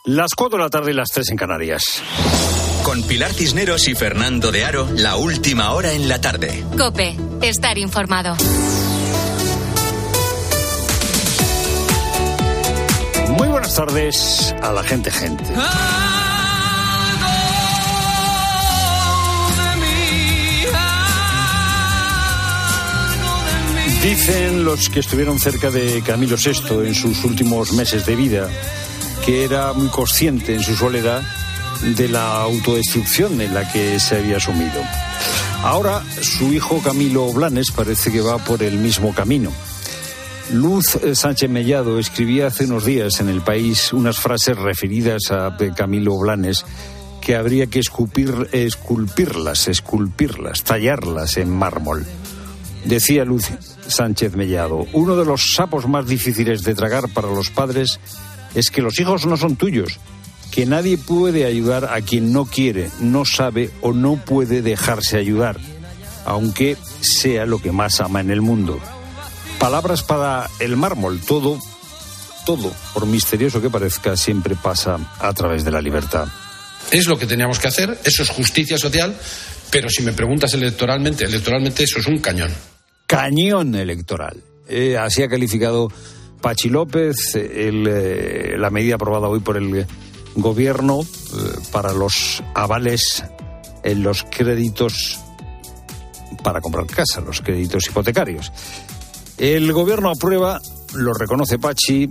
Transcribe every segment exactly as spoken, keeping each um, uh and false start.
Las cuatro de la tarde y las tres en Canarias. Con Pilar Cisneros y Fernando de Aro, la última hora en la tarde. COPE, estar informado. Muy buenas tardes a la gente, gente. Dicen los que estuvieron cerca de Camilo sexto en sus últimos meses de vida que era muy consciente en su soledad de la autodestrucción en la que se había sumido. Ahora su hijo Camilo Blanes parece que va por el mismo camino. Luz Sánchez Mellado escribía hace unos días en El País unas frases referidas a Camilo Blanes que habría que esculpir, esculpirlas, esculpirlas, tallarlas en mármol. Decía Luz Sánchez Mellado: uno de los sapos más difíciles de tragar para los padres es que los hijos no son tuyos, que nadie puede ayudar a quien no quiere, no sabe o no puede dejarse ayudar, aunque sea lo que más ama en el mundo. Palabras para el mármol. Todo, todo, por misterioso que parezca, siempre pasa a través de la libertad. Es lo que teníamos que hacer, eso es justicia social, pero si me preguntas electoralmente, electoralmente eso es un cañón. Cañón electoral. Eh, así ha calificado Pachi López el, eh, la medida aprobada hoy por el Gobierno eh, para los avales en los créditos para comprar casa, los créditos hipotecarios. El Gobierno aprueba, lo reconoce Pachi,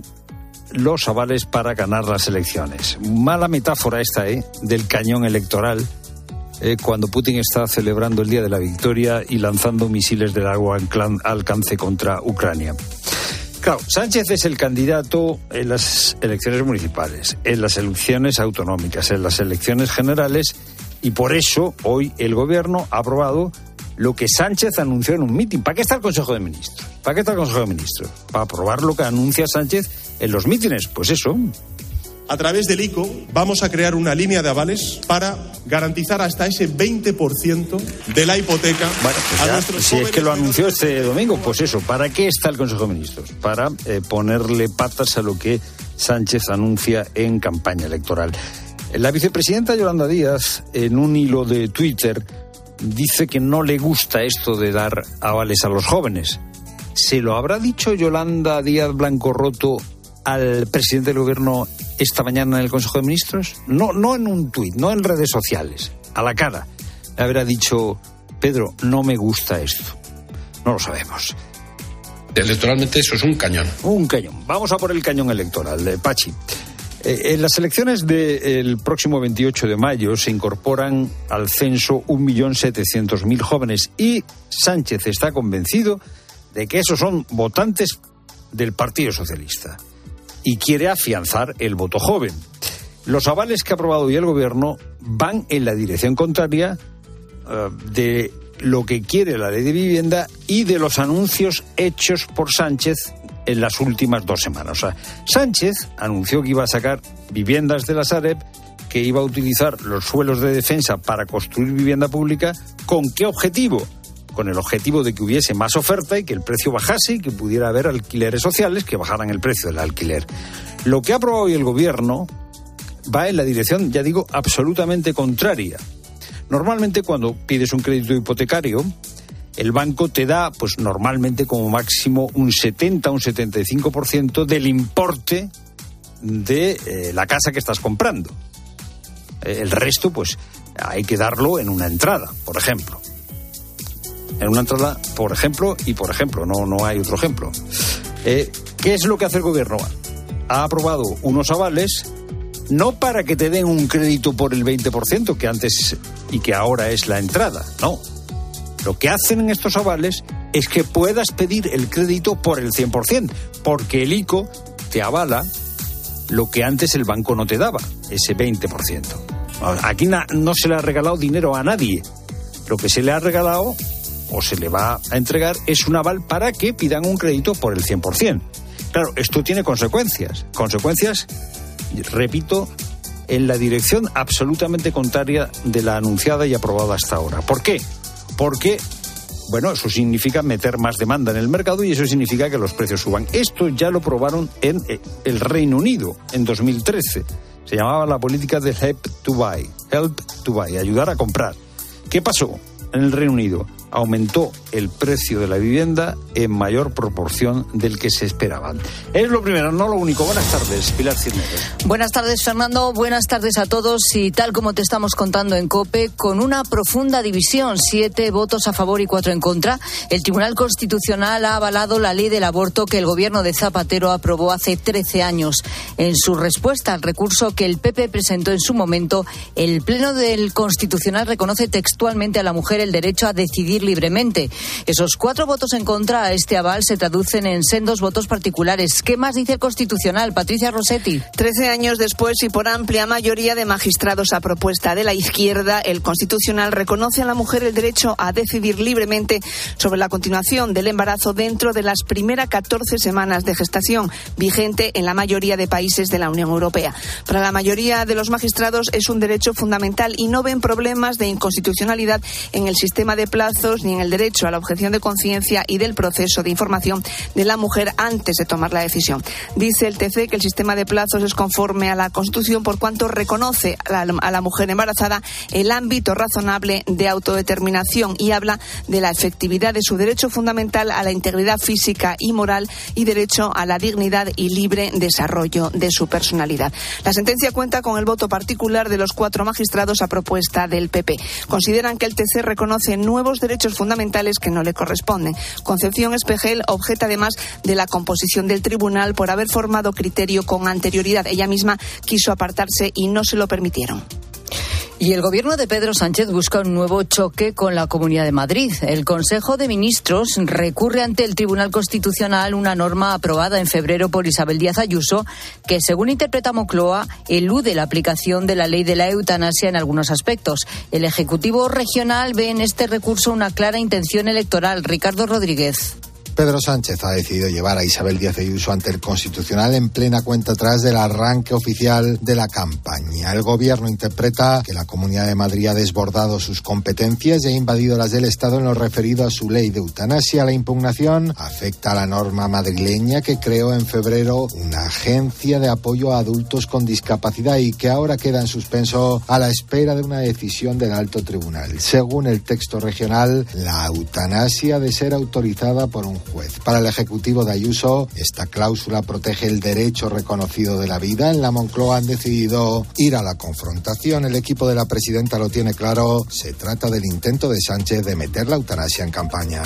los avales para ganar las elecciones. Mala metáfora esta, ¿eh?, del cañón electoral, eh, cuando Putin está celebrando el Día de la Victoria y lanzando misiles de largo alcance contra Ucrania. Claro, Sánchez es el candidato en las elecciones municipales, en las elecciones autonómicas, en las elecciones generales, y por eso hoy el Gobierno ha aprobado lo que Sánchez anunció en un mitin. ¿Para qué está el Consejo de Ministros? ¿Para qué está el Consejo de Ministros? Para aprobar lo que anuncia Sánchez en los mítines. Pues eso. A través del ICO vamos a crear una línea de avales para garantizar hasta ese veinte por ciento de la hipoteca. Bueno, pues a ya, nuestros si es que lo anunció menores. este domingo, pues eso. ¿Para qué está el Consejo de Ministros? Para eh, ponerle patas a lo que Sánchez anuncia en campaña electoral. La vicepresidenta Yolanda Díaz, en un hilo de Twitter, dice que no le gusta esto de dar avales a los jóvenes. ¿Se lo habrá dicho Yolanda Díaz Blancorroto al presidente del Gobierno esta mañana en el Consejo de Ministros? No, no en un tuit, no en redes sociales, a la cara. Le habrá dicho: Pedro, no me gusta esto. No lo sabemos. Electoralmente eso es un cañón. Un cañón. Vamos a por el cañón electoral, de Pachi. Eh, en las elecciones del próximo veintiocho de mayo se incorporan al censo un millón setecientos mil jóvenes y Sánchez está convencido de que esos son votantes del Partido Socialista y quiere afianzar el voto joven. Los avales que ha aprobado hoy el Gobierno van en la dirección contraria uh, de lo que quiere la ley de vivienda y de los anuncios hechos por Sánchez en las últimas dos semanas. O sea, Sánchez anunció que iba a sacar viviendas de la Sareb, que iba a utilizar los suelos de defensa para construir vivienda pública. ¿Con qué objetivo? Con el objetivo de que hubiese más oferta y que el precio bajase y que pudiera haber alquileres sociales que bajaran el precio del alquiler. Lo que ha aprobado hoy el Gobierno va en la dirección, ya digo, absolutamente contraria. Normalmente cuando pides un crédito hipotecario, el banco te da, pues normalmente como máximo, un setenta, un setenta y cinco por ciento del importe de eh, la casa que estás comprando. Eh, el resto, pues, hay que darlo en una entrada, por ejemplo. En una entrada, por ejemplo, y por ejemplo, no, no hay otro ejemplo. Eh, ¿Qué es lo que hace el Gobierno? Ha aprobado unos avales, no para que te den un crédito por el veinte por ciento, que antes y que ahora es la entrada, no. Lo que hacen en estos avales es que puedas pedir el crédito por el cien por ciento, porque el ICO te avala lo que antes el banco no te daba, ese veinte por ciento. Aquí na, no se le ha regalado dinero a nadie. Lo que se le ha regalado o se le va a entregar es un aval para que pidan un crédito por el cien por ciento. Claro, esto tiene consecuencias. Consecuencias, repito, en la dirección absolutamente contraria de la anunciada y aprobada hasta ahora. ¿Por qué? Porque, bueno, eso significa meter más demanda en el mercado y eso significa que los precios suban. Esto ya lo probaron en el Reino Unido en dos mil trece. Se llamaba la política de Help to Buy, Help to Buy, ayudar a comprar. ¿Qué pasó en el Reino Unido? Aumentó el precio de la vivienda en mayor proporción del que se esperaban. Es lo primero, no lo único. Buenas tardes, Pilar Cisneros. Buenas tardes, Fernando. Buenas tardes a todos. Y tal como te estamos contando en COPE, con una profunda división, siete votos a favor y cuatro en contra, el Tribunal Constitucional ha avalado la ley del aborto que el gobierno de Zapatero aprobó hace trece años. En su respuesta al recurso que el P P presentó en su momento, el Pleno del Constitucional reconoce textualmente a la mujer el derecho a decidir libremente. Esos cuatro votos en contra a este aval se traducen en sendos votos particulares. ¿Qué más dice el Constitucional? Patricia Rossetti. Trece años después y por amplia mayoría de magistrados a propuesta de la izquierda, el Constitucional reconoce a la mujer el derecho a decidir libremente sobre la continuación del embarazo dentro de las primeras catorce semanas de gestación, vigente en la mayoría de países de la Unión Europea. Para la mayoría de los magistrados es un derecho fundamental y no ven problemas de inconstitucionalidad en el sistema de plazos ni en el derecho a la objeción de conciencia y del proceso de información de la mujer antes de tomar la decisión. Dice el T C que el sistema de plazos es conforme a la Constitución por cuanto reconoce a la, a la mujer embarazada el ámbito razonable de autodeterminación y habla de la efectividad de su derecho fundamental a la integridad física y moral y derecho a la dignidad y libre desarrollo de su personalidad. La sentencia cuenta con el voto particular de los cuatro magistrados a propuesta del P P. Consideran que el T C reconoce nuevos derechos fundamentales que no le corresponden. Concepción Espejel objeta además de la composición del tribunal por haber formado criterio con anterioridad. Ella misma quiso apartarse y no se lo permitieron. Y el gobierno de Pedro Sánchez busca un nuevo choque con la Comunidad de Madrid. El Consejo de Ministros recurre ante el Tribunal Constitucional una norma aprobada en febrero por Isabel Díaz Ayuso que, según interpreta Moncloa, elude la aplicación de la ley de la eutanasia en algunos aspectos. El Ejecutivo Regional ve en este recurso una clara intención electoral. Ricardo Rodríguez. Pedro Sánchez ha decidido llevar a Isabel Díaz Ayuso ante el Constitucional en plena cuenta atrás del arranque oficial de la campaña. El Gobierno interpreta que la Comunidad de Madrid ha desbordado sus competencias y ha invadido las del Estado en lo referido a su ley de eutanasia. La impugnación afecta a la norma madrileña que creó en febrero una agencia de apoyo a adultos con discapacidad y que ahora queda en suspenso a la espera de una decisión del alto tribunal. Según el texto regional, la eutanasia ha de ser autorizada por un juez. Para el Ejecutivo de Ayuso, esta cláusula protege el derecho reconocido de la vida. En la Moncloa han decidido ir a la confrontación. El equipo de la presidenta lo tiene claro. Se trata del intento de Sánchez de meter la eutanasia en campaña.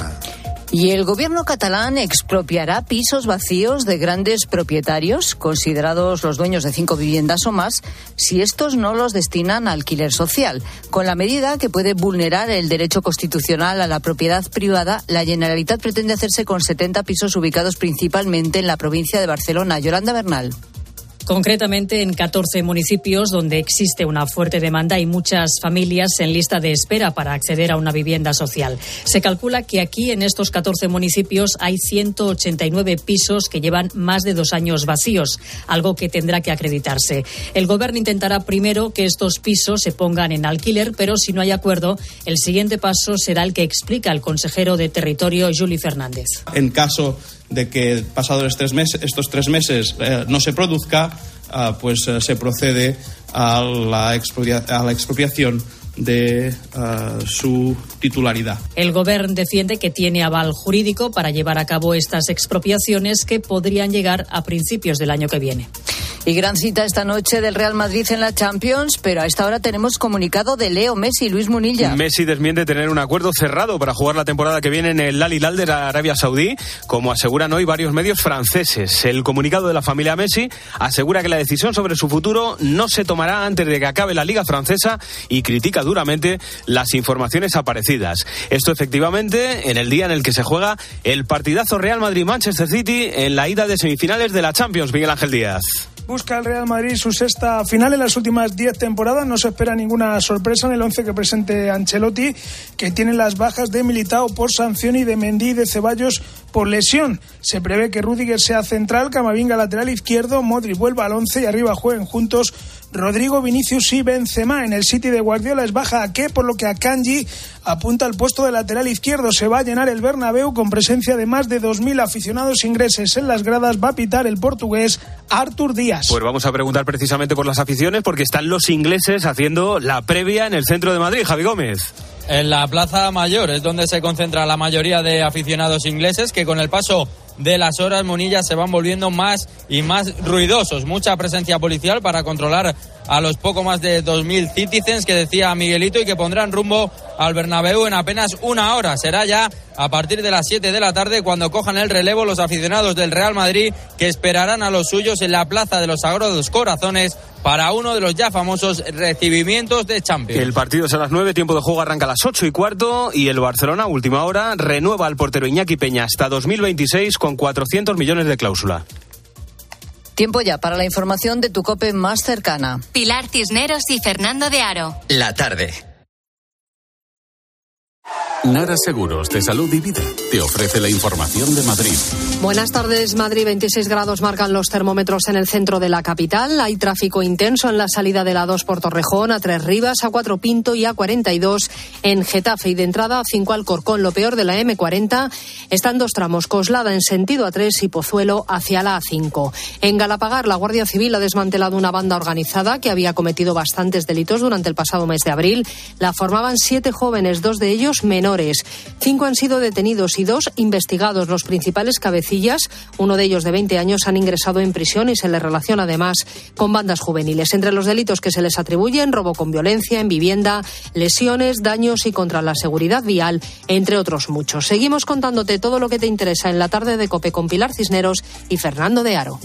Y el gobierno catalán expropiará pisos vacíos de grandes propietarios, considerados los dueños de cinco viviendas o más, si estos no los destinan a alquiler social. Con la medida, que puede vulnerar el derecho constitucional a la propiedad privada, la Generalitat pretende hacerse con setenta pisos ubicados principalmente en la provincia de Barcelona. Yolanda Bernal. Concretamente en catorce municipios donde existe una fuerte demanda y muchas familias en lista de espera para acceder a una vivienda social. Se calcula que aquí en estos catorce municipios hay ciento ochenta y nueve pisos que llevan más de dos años vacíos, algo que tendrá que acreditarse. El Gobierno intentará primero que estos pisos se pongan en alquiler, pero si no hay acuerdo, el siguiente paso será el que explica el consejero de Territorio, Juli Fernández. En caso de que pasados estos tres meses, estos tres meses eh, no se produzca, eh, pues eh, se procede a la, expropia- a la expropiación de uh, su titularidad. El Gobierno defiende que tiene aval jurídico para llevar a cabo estas expropiaciones que podrían llegar a principios del año que viene. Y gran cita esta noche del Real Madrid en la Champions, pero a esta hora tenemos comunicado de Leo Messi. Luis Munilla. Messi desmiente tener un acuerdo cerrado para jugar la temporada que viene en el Al Hilal de la Arabia Saudí, como aseguran hoy varios medios franceses. El comunicado de la familia Messi asegura que la decisión sobre su futuro no se tomará antes de que acabe la Liga Francesa y critica duramente las informaciones aparecidas. Esto efectivamente en el día en el que se juega el partidazo Real Madrid-Manchester City en la ida de semifinales de la Champions. Miguel Ángel Díaz. Busca el Real Madrid su sexta final en las últimas diez temporadas. No se espera ninguna sorpresa en el once que presente Ancelotti, que tiene las bajas de Militao por sanción y de Mendy y de Ceballos por lesión. Se prevé que Rüdiger sea central, Camavinga lateral izquierdo, Modric vuelva al once y arriba jueguen juntos Rodrigo, Vinicius y Benzema. En el City de Guardiola es baja Ake, por lo que Akanji apunta al puesto de lateral izquierdo. Se va a llenar el Bernabéu con presencia de más de dos mil aficionados ingleses. En las gradas va a pitar el portugués Artur Díaz. Pues vamos a preguntar precisamente por las aficiones, porque están los ingleses haciendo la previa en el centro de Madrid. Javi Gómez. En la Plaza Mayor es donde se concentra la mayoría de aficionados ingleses, que con el paso de las horas, Munilla, se van volviendo más y más ruidosos. Mucha presencia policial para controlar a los poco más de dos mil citizens que decía Miguelito, y que pondrán rumbo al Bernabéu en apenas una hora. Será ya a partir de las siete de la tarde cuando cojan el relevo los aficionados del Real Madrid, que esperarán a los suyos en la Plaza de los Sagrados Corazones para uno de los ya famosos recibimientos de Champions. El partido es a las nueve, tiempo de juego arranca a las ocho y cuarto, y el Barcelona, última hora, renueva al portero Iñaki Peña hasta dos mil veintiséis con cuatrocientos millones de cláusula. Tiempo ya para la información de tu COPE más cercana. Pilar Cisneros y Fernando de Aro. La tarde. Nara Seguros de Salud y Vida te ofrece la información de Madrid. Buenas tardes. Madrid, veintiséis grados marcan los termómetros en el centro de la capital. Hay tráfico intenso en la salida de la A dos por Torrejón, A tres Rivas, A cuatro Pinto y A cuarenta y dos en Getafe. Y de entrada A cinco Alcorcón. Lo peor de la eme cuarenta están dos tramos, Coslada en sentido A tres y Pozuelo hacia la A cinco. En Galapagar, la Guardia Civil ha desmantelado una banda organizada que había cometido bastantes delitos durante el pasado mes de abril. La formaban siete jóvenes, dos de ellos menores. Cinco han sido detenidos y dos investigados. Los principales cabecillas, uno de ellos de veinte años, han ingresado en prisión y se les relaciona además con bandas juveniles. Entre los delitos que se les atribuyen, robo con violencia en vivienda, lesiones, daños y contra la seguridad vial, entre otros muchos. Seguimos contándote todo lo que te interesa en la tarde de COPE con Pilar Cisneros y Fernando de Aro.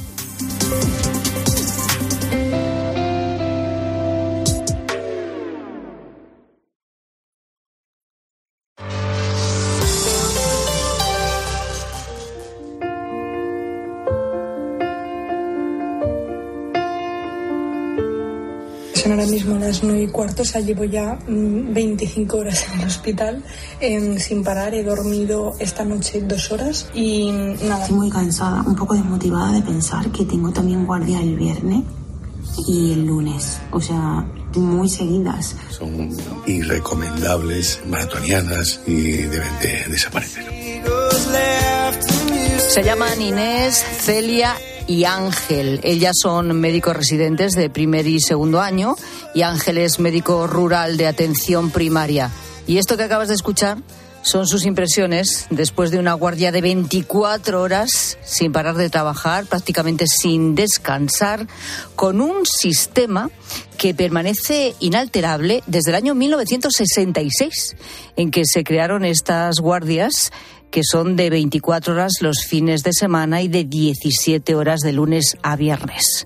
Son ahora mismo las nueve y cuarto, o sea, llevo ya veinticinco horas en el hospital eh, sin parar. He dormido esta noche dos horas y nada. Estoy muy cansada, un poco desmotivada de pensar que tengo también guardia el viernes y el lunes, o sea, muy seguidas. Son irrecomendables, maratonianas y deben de desaparecer. Se llaman Inés, Celia y Ángel. Ellas son médicos residentes de primer y segundo año y Ángel es médico rural de atención primaria. Y esto que acabas de escuchar son sus impresiones después de una guardia de veinticuatro horas sin parar de trabajar, prácticamente sin descansar, con un sistema que permanece inalterable desde el año mil novecientos sesenta y seis, en que se crearon estas guardias que son de veinticuatro horas los fines de semana y de diecisiete horas de lunes a viernes.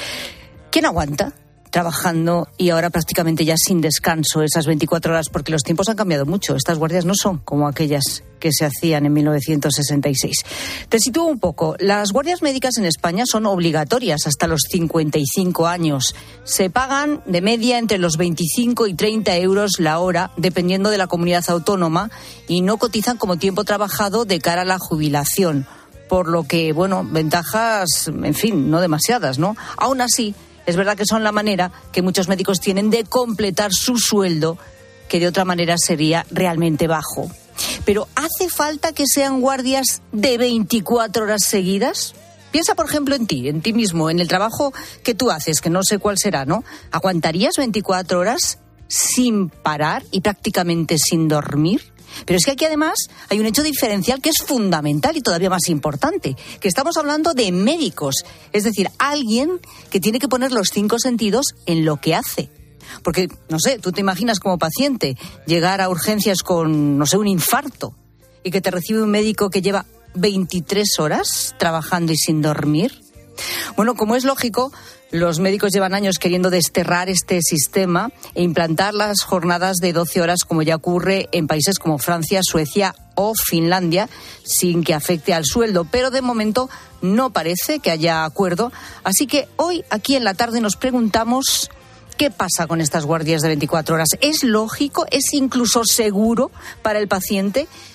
¿Quién aguanta trabajando y ahora prácticamente ya sin descanso esas veinticuatro horas? Porque los tiempos han cambiado mucho. Estas guardias no son como aquellas que se hacían en mil novecientos sesenta y seis. Te sitúo un poco. Las guardias médicas en España son obligatorias hasta los cincuenta y cinco años. Se pagan de media entre los veinticinco y treinta euros la hora, dependiendo de la comunidad autónoma, y no cotizan como tiempo trabajado de cara a la jubilación. Por lo que, bueno, ventajas, en fin, no demasiadas, ¿no? Aún así, es verdad que son la manera que muchos médicos tienen de completar su sueldo, que de otra manera sería realmente bajo. Pero ¿hace falta que sean guardias de veinticuatro horas seguidas? Piensa, por ejemplo, en ti, en ti mismo, en el trabajo que tú haces, que no sé cuál será, ¿no? ¿Aguantarías veinticuatro horas sin parar y prácticamente sin dormir? Pero es que aquí además hay un hecho diferencial que es fundamental y todavía más importante, que estamos hablando de médicos, es decir, alguien que tiene que poner los cinco sentidos en lo que hace. Porque, no sé, tú te imaginas como paciente llegar a urgencias con, no sé, un infarto y que te recibe un médico que lleva veintitrés horas trabajando y sin dormir. Bueno, como es lógico, los médicos llevan años queriendo desterrar este sistema e implantar las jornadas de doce horas, como ya ocurre en países como Francia, Suecia o Finlandia, sin que afecte al sueldo. Pero de momento no parece que haya acuerdo. Así que hoy, aquí en la tarde, nos preguntamos ¿qué pasa con estas guardias de veinticuatro horas? ¿Es lógico, es incluso seguro para el paciente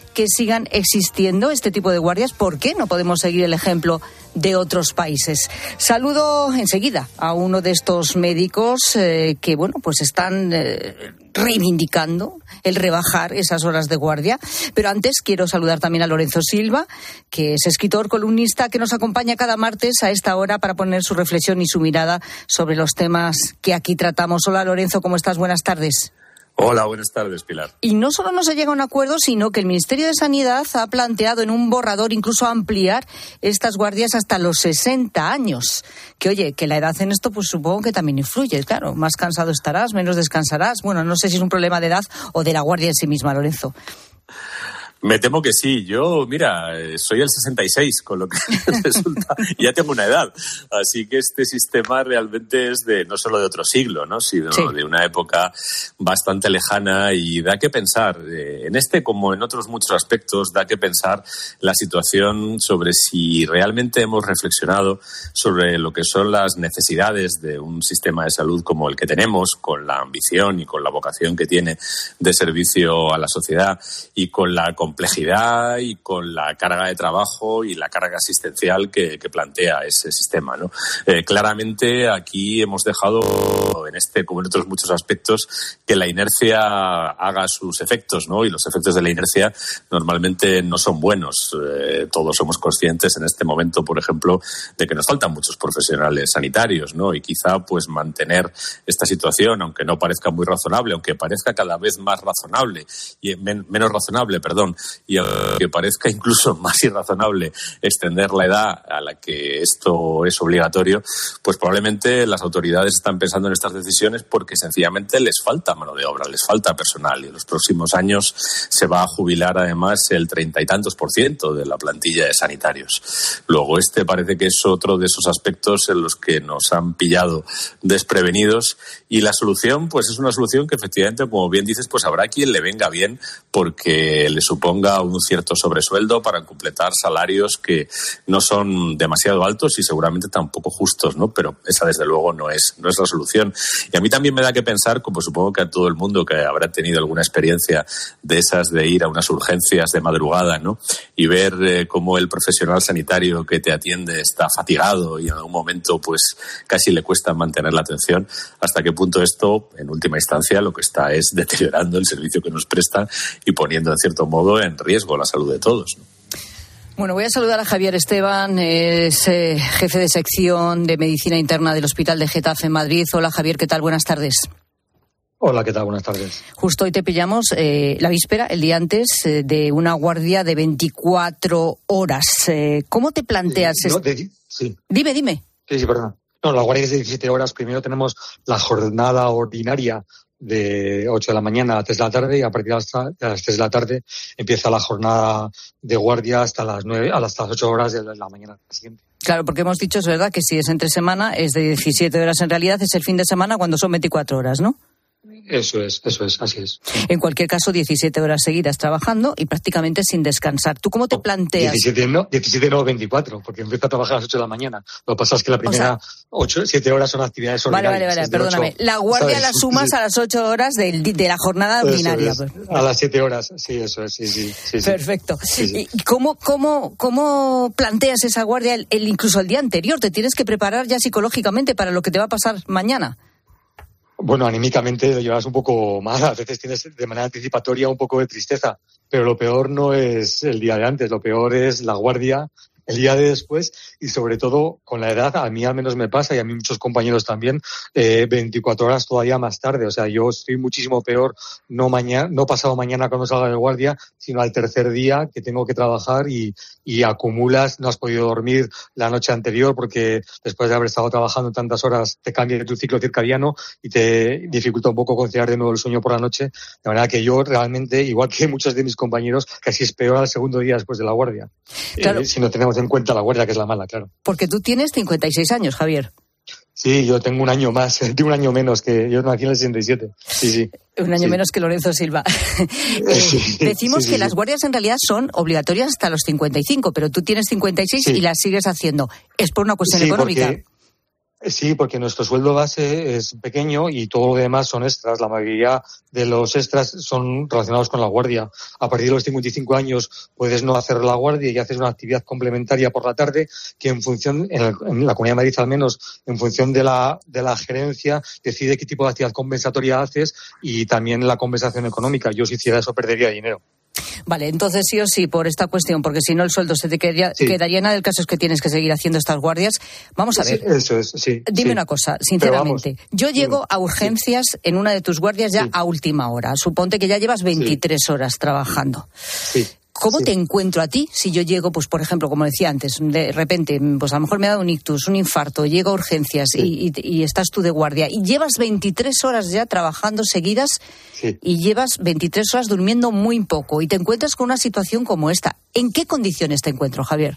que sigan existiendo este tipo de guardias? ¿Por qué no podemos seguir el ejemplo de otros países? Saludo enseguida a uno de estos médicos eh, que, bueno, pues están eh, reivindicando el rebajar esas horas de guardia. Pero antes quiero saludar también a Lorenzo Silva, que es escritor, columnista, que nos acompaña cada martes a esta hora para poner su reflexión y su mirada sobre los temas que aquí tratamos. Hola, Lorenzo, ¿cómo estás? Buenas tardes. Hola, buenas tardes, Pilar. Y no solo no se llega a un acuerdo, sino que el Ministerio de Sanidad ha planteado en un borrador incluso ampliar estas guardias hasta los sesenta años. Que oye, que la edad en esto pues supongo que también influye, claro. Más cansado estarás, menos descansarás. Bueno, no sé si es un problema de edad o de la guardia en sí misma, Lorenzo. Me temo que sí. Yo, mira, soy el sesenta y seis, con lo que resulta, ya tengo una edad. Así que este sistema realmente es de no solo de otro siglo, ¿no? Sino sí. de una época bastante lejana y da que pensar. En este, como en otros muchos aspectos, da que pensar la situación sobre si realmente hemos reflexionado sobre lo que son las necesidades de un sistema de salud como el que tenemos, con la ambición y con la vocación que tiene de servicio a la sociedad y con la complejidad y con la carga de trabajo y la carga asistencial que, que plantea ese sistema, ¿no? Eh, claramente aquí hemos dejado en este, como en otros muchos aspectos, que la inercia haga sus efectos, ¿no? Y los efectos de la inercia normalmente no son buenos. Eh, todos somos conscientes en este momento, por ejemplo, de que nos faltan muchos profesionales sanitarios, ¿no? Y quizá pues mantener esta situación, aunque no parezca muy razonable, aunque parezca cada vez más razonable y men- menos razonable, perdón, y aunque parezca incluso más irrazonable extender la edad a la que esto es obligatorio, pues probablemente las autoridades están pensando en estas decisiones porque sencillamente les falta mano de obra, les falta personal y en los próximos años se va a jubilar además el treinta y tantos por ciento de la plantilla de sanitarios. Luego este parece que es otro de esos aspectos en los que nos han pillado desprevenidos y la solución pues es una solución que efectivamente, como bien dices, pues habrá quien le venga bien porque le suponga un cierto sobresueldo para completar salarios que no son demasiado altos y seguramente tampoco justos, ¿no? Pero esa desde luego no es, no es la solución. Y a mí también me da que pensar, como supongo que a todo el mundo que habrá tenido alguna experiencia de esas de ir a unas urgencias de madrugada, ¿no? Y ver eh, cómo el profesional sanitario que te atiende está fatigado y en algún momento pues casi le cuesta mantener la atención, hasta qué punto esto, en última instancia, lo que está es deteriorando el servicio que nos presta y poniendo en cierto modo en riesgo la salud de todos, ¿no? Bueno, voy a saludar a Javier Esteban, es eh, jefe de sección de Medicina Interna del Hospital de Getafe en Madrid. Hola Javier, ¿qué tal? Buenas tardes. Hola, ¿qué tal? Buenas tardes. Justo hoy te pillamos eh, la víspera, el día antes, eh, de una guardia de veinticuatro horas. Eh, ¿Cómo te planteas? Eh, no, de, sí. Dime, dime. Sí, sí, perdón. No, la guardia es de diecisiete horas. Primero tenemos la jornada ordinaria de ocho de la mañana a tres de la tarde y a partir de las, de las tres de la tarde empieza la jornada de guardia hasta las nueve, hasta las ocho horas de la mañana siguiente. Claro, porque hemos dicho, es verdad, que si es entre semana es de diecisiete horas. En realidad es el fin de semana cuando son veinticuatro horas, ¿no? Eso es, eso es, así es. En cualquier caso, diecisiete horas seguidas trabajando y prácticamente sin descansar. ¿Tú cómo te planteas? diecisiete no, diecisiete no, veinticuatro, porque empieza a trabajar a las ocho de la mañana. Lo que pasa es que la primera o sea, ocho, siete horas son actividades ordinarias. Vale, vale, vale, perdóname. ocho, la guardia ¿sabes? La sumas a las ocho horas de, de la jornada ordinaria. Pues. A las siete horas, sí, eso es, sí, sí. sí Perfecto. Sí, sí. ¿Y cómo, cómo, cómo planteas esa guardia el, el, incluso el día anterior? ¿Te tienes que preparar ya psicológicamente para lo que te va a pasar mañana? Bueno, anímicamente lo llevas un poco mal. A veces tienes de manera anticipatoria un poco de tristeza, pero lo peor no es el día de antes, lo peor es la guardia el día de después y sobre todo con la edad, a mí al menos me pasa y a mí muchos compañeros también, eh, veinticuatro horas todavía más tarde. O sea, yo estoy muchísimo peor no mañana, no pasado mañana cuando salga de guardia, sino al tercer día que tengo que trabajar y, y acumulas, no has podido dormir la noche anterior porque después de haber estado trabajando tantas horas te cambia tu ciclo circadiano y te dificulta un poco conciliar de nuevo el sueño por la noche. De manera que yo realmente, igual que muchos de mis compañeros, casi es peor al segundo día después de la guardia. Claro. Eh, si no tenemos en cuenta la guardia, que es la mala, claro. Porque tú tienes cincuenta y seis años, Javier. Sí, yo tengo un año más, tengo un año menos, que yo nací en el sesenta y siete. Sí, sí. Un año sí. menos que Lorenzo Silva. eh, sí, decimos sí, sí, que sí. las guardias en realidad son obligatorias hasta los cincuenta y cinco, pero tú tienes cincuenta y seis sí. y las sigues haciendo. ¿Es por una cuestión sí, económica? Porque... Sí, porque nuestro sueldo base es pequeño y todo lo demás son extras. La mayoría de los extras son relacionados con la guardia. A partir de los cincuenta y cinco años puedes no hacer la guardia y haces una actividad complementaria por la tarde que en función, en, el, en la Comunidad de Madrid al menos, en función de la, de la gerencia, decide qué tipo de actividad compensatoria haces y también la compensación económica. Yo si hiciera eso perdería dinero. Vale, entonces sí o sí, por esta cuestión, porque si no el sueldo se te quedaría, sí. quedaría nada. El caso es que tienes que seguir haciendo estas guardias. Vamos a ver. Sí, eso es, sí. Dime sí. una cosa, sinceramente. Yo llego a urgencias sí. en una de tus guardias ya sí. a última hora. Suponte que ya llevas veintitrés sí. horas trabajando. Sí. ¿Cómo sí. te encuentro a ti si yo llego, pues por ejemplo, como decía antes, de repente, pues a lo mejor me ha dado un ictus, un infarto, llego a urgencias sí. y, y, y estás tú de guardia y llevas veintitrés horas ya trabajando seguidas sí. y llevas veintitrés horas durmiendo muy poco y te encuentras con una situación como esta? ¿En qué condiciones te encuentro, Javier?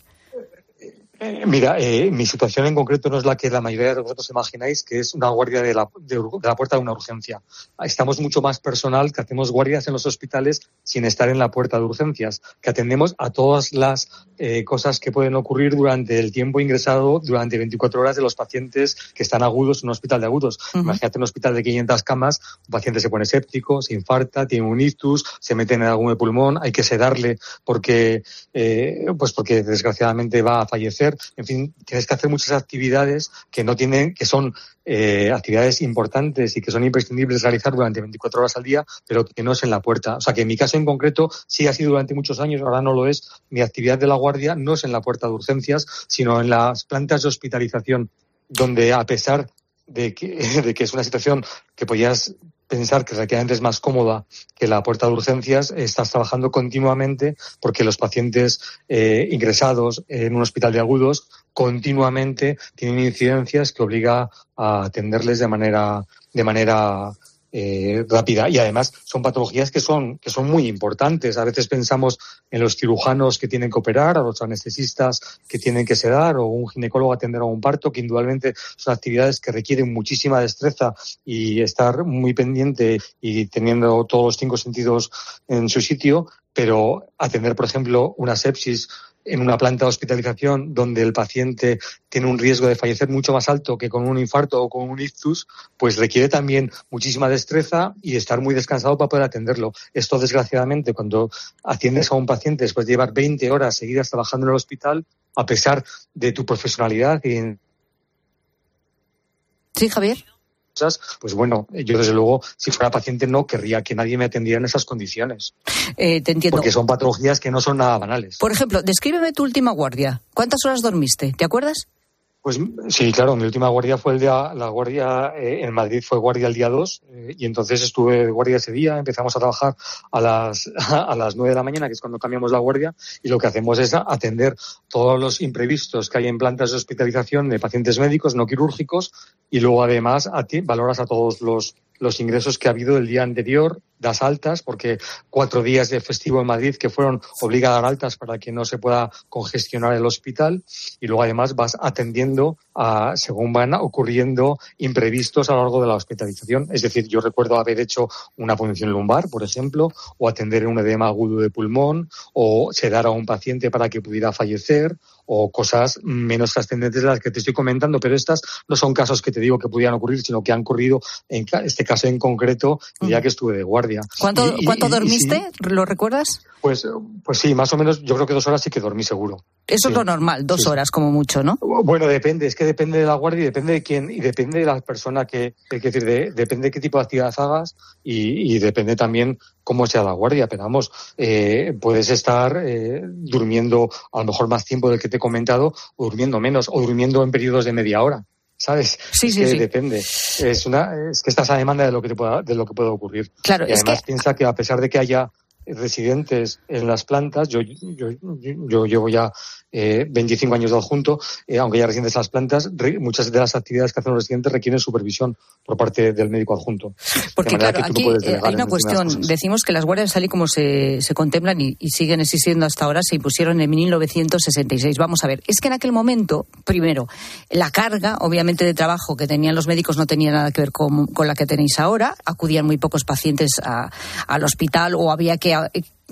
Mira, eh, mi situación en concreto no es la que la mayoría de vosotros imagináis, que es una guardia de la, de, de la puerta de una urgencia. Estamos mucho más personal, que hacemos guardias en los hospitales sin estar en la puerta de urgencias, que atendemos a todas las eh, cosas que pueden ocurrir durante el tiempo ingresado, durante veinticuatro horas de los pacientes que están agudos en un hospital de agudos. Uh-huh. Imagínate un hospital de quinientas camas, un paciente se pone séptico, se infarta, tiene un ictus, se mete en algún pulmón, hay que sedarle porque, eh, pues porque desgraciadamente va a fallecer. En fin, tienes que hacer muchas actividades que no tienen, que son eh, actividades importantes y que son imprescindibles realizar durante veinticuatro horas al día, pero que no es en la puerta. O sea, que en mi caso en concreto sí ha sido durante muchos años, ahora no lo es. Mi actividad de la guardia no es en la puerta de urgencias, sino en las plantas de hospitalización, donde a pesar de que, de que es una situación que podías pensar que relativamente es más cómoda que la puerta de urgencias, estás trabajando continuamente porque los pacientes eh, ingresados en un hospital de agudos continuamente tienen incidencias que obliga a atenderles de manera de manera eh, rápida, y además son patologías que son que son muy importantes. A veces pensamos en los cirujanos que tienen que operar, a los anestesistas que tienen que sedar, o un ginecólogo atender a un parto, que indudablemente son actividades que requieren muchísima destreza y estar muy pendiente y teniendo todos los cinco sentidos en su sitio, pero atender, por ejemplo, una sepsis en una planta de hospitalización donde el paciente tiene un riesgo de fallecer mucho más alto que con un infarto o con un ictus, pues requiere también muchísima destreza y estar muy descansado para poder atenderlo. Esto, desgraciadamente, cuando atiendes a un paciente después de llevar veinte horas seguidas trabajando en el hospital, a pesar de tu profesionalidad y en... Sí, Javier. Pues bueno, yo desde luego, si fuera paciente, no querría que nadie me atendiera en esas condiciones. Eh, te entiendo. Porque son patologías que no son nada banales. Por ejemplo, descríbeme tu última guardia. ¿Cuántas horas dormiste? ¿Te acuerdas? Pues sí, claro, mi última guardia fue el día, la guardia eh, en Madrid fue guardia el día dos, eh, y entonces estuve de guardia ese día, empezamos a trabajar a las a las nueve de la mañana, que es cuando cambiamos la guardia, y lo que hacemos es atender todos los imprevistos que hay en plantas de hospitalización de pacientes médicos no quirúrgicos, y luego además a ti, valoras a todos los los ingresos que ha habido el día anterior, das altas, porque cuatro días de festivo en Madrid que fueron obliga a dar altas para que no se pueda congestionar el hospital, y luego además vas atendiendo a, según van ocurriendo imprevistos a lo largo de la hospitalización. Es decir, yo recuerdo haber hecho una punción lumbar, por ejemplo, o atender un edema agudo de pulmón, o sedar a un paciente para que pudiera fallecer, o cosas menos trascendentes de las que te estoy comentando, pero estas no son casos que te digo que pudieran ocurrir, sino que han ocurrido en este caso en concreto, el día que estuve de guardia. ¿Cuánto, y, ¿cuánto y, dormiste? Y sí, ¿lo recuerdas? Pues, pues sí, más o menos, yo creo que dos horas sí que dormí seguro. Eso sí. es lo normal, dos sí. horas como mucho, ¿no? Bueno, depende, es que depende de la guardia y depende de quién, y depende de la persona que, es decir, de, depende de qué tipo de actividad hagas y, y depende también cómo sea la guardia, pero vamos, eh, puedes estar eh, durmiendo a lo mejor más tiempo del que te he comentado, o durmiendo menos, o durmiendo en periodos de media hora. ¿Sabes? Sí, es sí, que sí. Depende. Es una, es que estás a demanda de lo que te pueda, de lo que pueda ocurrir. Claro, y además es que... piensa que a pesar de que haya residentes en las plantas, yo, yo, yo, yo llevo ya eh, veinticinco años de adjunto, eh, aunque haya residentes en las plantas, re, muchas de las actividades que hacen los residentes requieren supervisión por parte del médico adjunto. Porque claro, aquí no eh, hay una cuestión, decimos que las guardias tal y como se, se contemplan y, y siguen existiendo hasta ahora, se impusieron en mil novecientos sesenta y seis. Vamos a ver, es que en aquel momento, primero, la carga, obviamente, de trabajo que tenían los médicos no tenía nada que ver con, con la que tenéis ahora, acudían muy pocos pacientes a, al hospital, o había que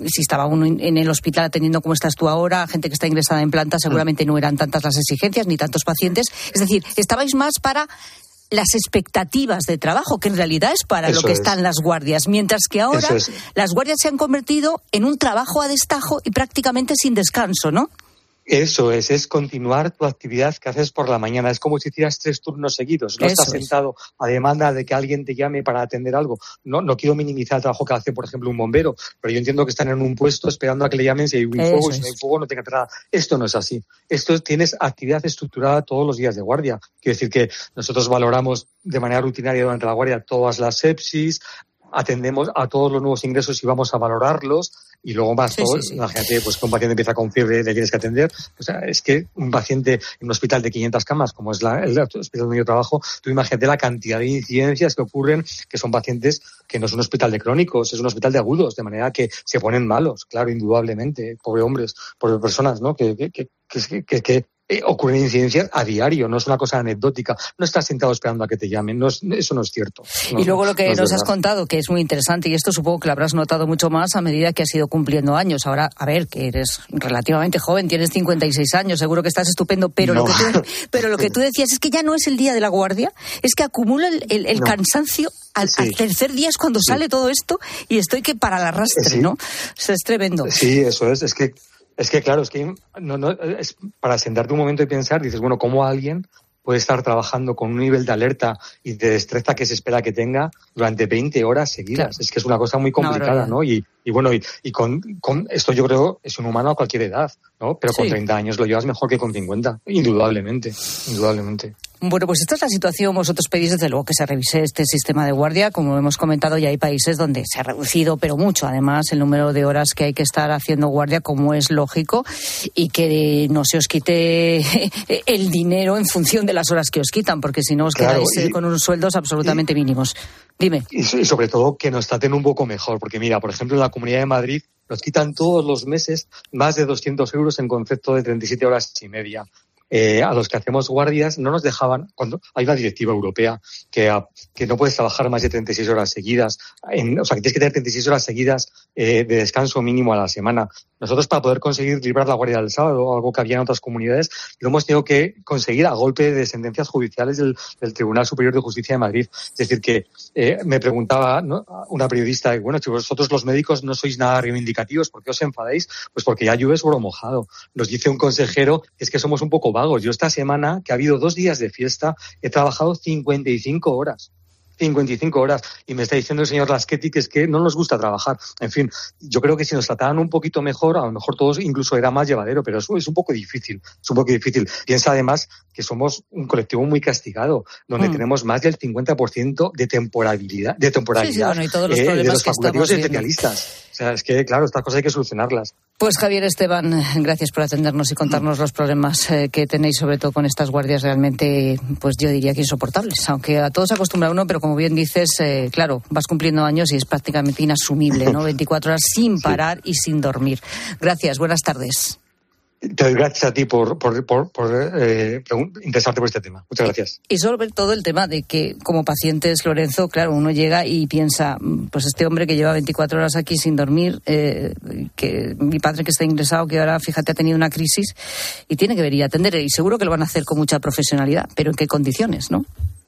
si estaba uno en el hospital atendiendo como estás tú ahora, gente que está ingresada en planta, seguramente no eran tantas las exigencias ni tantos pacientes. Es decir, estabais más para las expectativas de trabajo, que en realidad es para Eso lo que es. están las guardias, mientras que ahora las guardias se han convertido en un trabajo a destajo y prácticamente sin descanso, ¿no? Eso es, es continuar tu actividad que haces por la mañana. Es como si hicieras tres turnos seguidos. No Eso estás sentado es. a demanda de que alguien te llame para atender algo. No, no quiero minimizar el trabajo que hace, por ejemplo, un bombero, pero yo entiendo que están en un puesto esperando a que le llamen si hay un fuego, y si no hay fuego no tenga nada. Esto no es así. Esto es, tienes actividad estructurada todos los días de guardia. Quiero decir que nosotros valoramos de manera rutinaria durante la guardia todas las sepsis, atendemos a todos los nuevos ingresos y vamos a valorarlos, y luego más sí, todo, sí, sí. Imagínate, pues que un paciente empieza con fiebre, le tienes que atender. O sea, es que un paciente en un hospital de quinientas camas, como es la, el hospital donde yo trabajo, tú imagínate la cantidad de incidencias que ocurren, que son pacientes que no es un hospital de crónicos, es un hospital de agudos, de manera que se ponen malos, claro, indudablemente, pobre hombres, pobre personas, ¿no? Que, que, que, que, que, que Eh, ocurren incidencias a diario, no es una cosa anecdótica. No estás sentado esperando a que te llamen, no es, eso no es cierto. No, y luego lo que no nos has contado, que es muy interesante, y esto supongo que lo habrás notado mucho más a medida que has ido cumpliendo años. Ahora, a ver, que eres relativamente joven, tienes cincuenta y seis años, seguro que estás estupendo, pero, no. lo, que tú, pero lo que tú decías es que ya no es el día de la guardia, es que acumula el, el, el no. cansancio. Al, sí. al tercer día es cuando sí. sale todo esto y estoy que para el arrastre, sí. ¿no? Eso es tremendo. Sí, eso es, es que Es que, claro, es que no, no, es para sentarte un momento y pensar, dices, bueno, ¿cómo alguien puede estar trabajando con un nivel de alerta y de destreza que se espera que tenga durante veinte horas seguidas? Claro. Es que es una cosa muy complicada, ¿no? ¿no? Y, y bueno, y, y con, con esto yo creo es un humano a cualquier edad, ¿no? Pero con sí. treinta años lo llevas mejor que con cincuenta, indudablemente, indudablemente. Bueno, pues esta es la situación. Vosotros pedís desde luego que se revise este sistema de guardia. Como hemos comentado, ya hay países donde se ha reducido, pero mucho, además, el número de horas que hay que estar haciendo guardia, como es lógico, y que no se os quite el dinero en función de las horas que os quitan, porque si no os claro, quedáis y, con unos sueldos absolutamente y, mínimos. Dime. Y, y sobre todo que nos traten un poco mejor, porque mira, por ejemplo, en la Comunidad de Madrid nos quitan todos los meses más de doscientos euros en concepto de treinta y siete horas y media. Eh, a los que hacemos guardias no nos dejaban, cuando hay una directiva europea que, a, que no puedes trabajar más de treinta y seis horas seguidas, en, o sea, que tienes que tener treinta y seis horas seguidas eh, de descanso mínimo a la semana. Nosotros, para poder conseguir librar la guardia del sábado, algo que había en otras comunidades, lo hemos tenido que conseguir a golpe de sentencias judiciales del, del Tribunal Superior de Justicia de Madrid. Es decir, que eh, me preguntaba, ¿no?, una periodista, bueno, si vosotros los médicos no sois nada reivindicativos, ¿por qué os enfadáis? Pues porque ya llueve sobre mojado. Nos dice un consejero que es que somos un poco vagos. Yo esta semana, que ha habido dos días de fiesta, he trabajado cincuenta y cinco horas. cincuenta y cinco horas. Y me está diciendo el señor Laschetti que es que no nos gusta trabajar. En fin, yo creo que si nos trataran un poquito mejor, a lo mejor todos incluso era más llevadero, pero eso es un poco difícil. Es un poco difícil. Piensa además que somos un colectivo muy castigado, donde mm. tenemos más del cincuenta por ciento de temporalidad, de temporalidad sí, sí, bueno, y todos los eh, de los que facultativos especialistas. O sea, es que, claro, estas cosas hay que solucionarlas. Pues Javier Esteban, gracias por atendernos y contarnos los problemas eh, que tenéis, sobre todo con estas guardias realmente, pues yo diría que insoportables. Aunque a todos se acostumbra uno, pero como bien dices, eh, claro, vas cumpliendo años y es prácticamente inasumible, ¿no? veinticuatro horas sin parar sí. y sin dormir. Gracias, buenas tardes. Te doy gracias a ti por, por, por, por eh, interesarte por este tema. Muchas gracias. Y sobre todo el tema de que, como pacientes, Lorenzo, claro, uno llega y piensa, pues este hombre que lleva veinticuatro horas aquí sin dormir, eh, que mi padre que está ingresado, que ahora, fíjate, ha tenido una crisis y tiene que venir a atender. Y seguro que lo van a hacer con mucha profesionalidad, pero ¿en qué condiciones, no?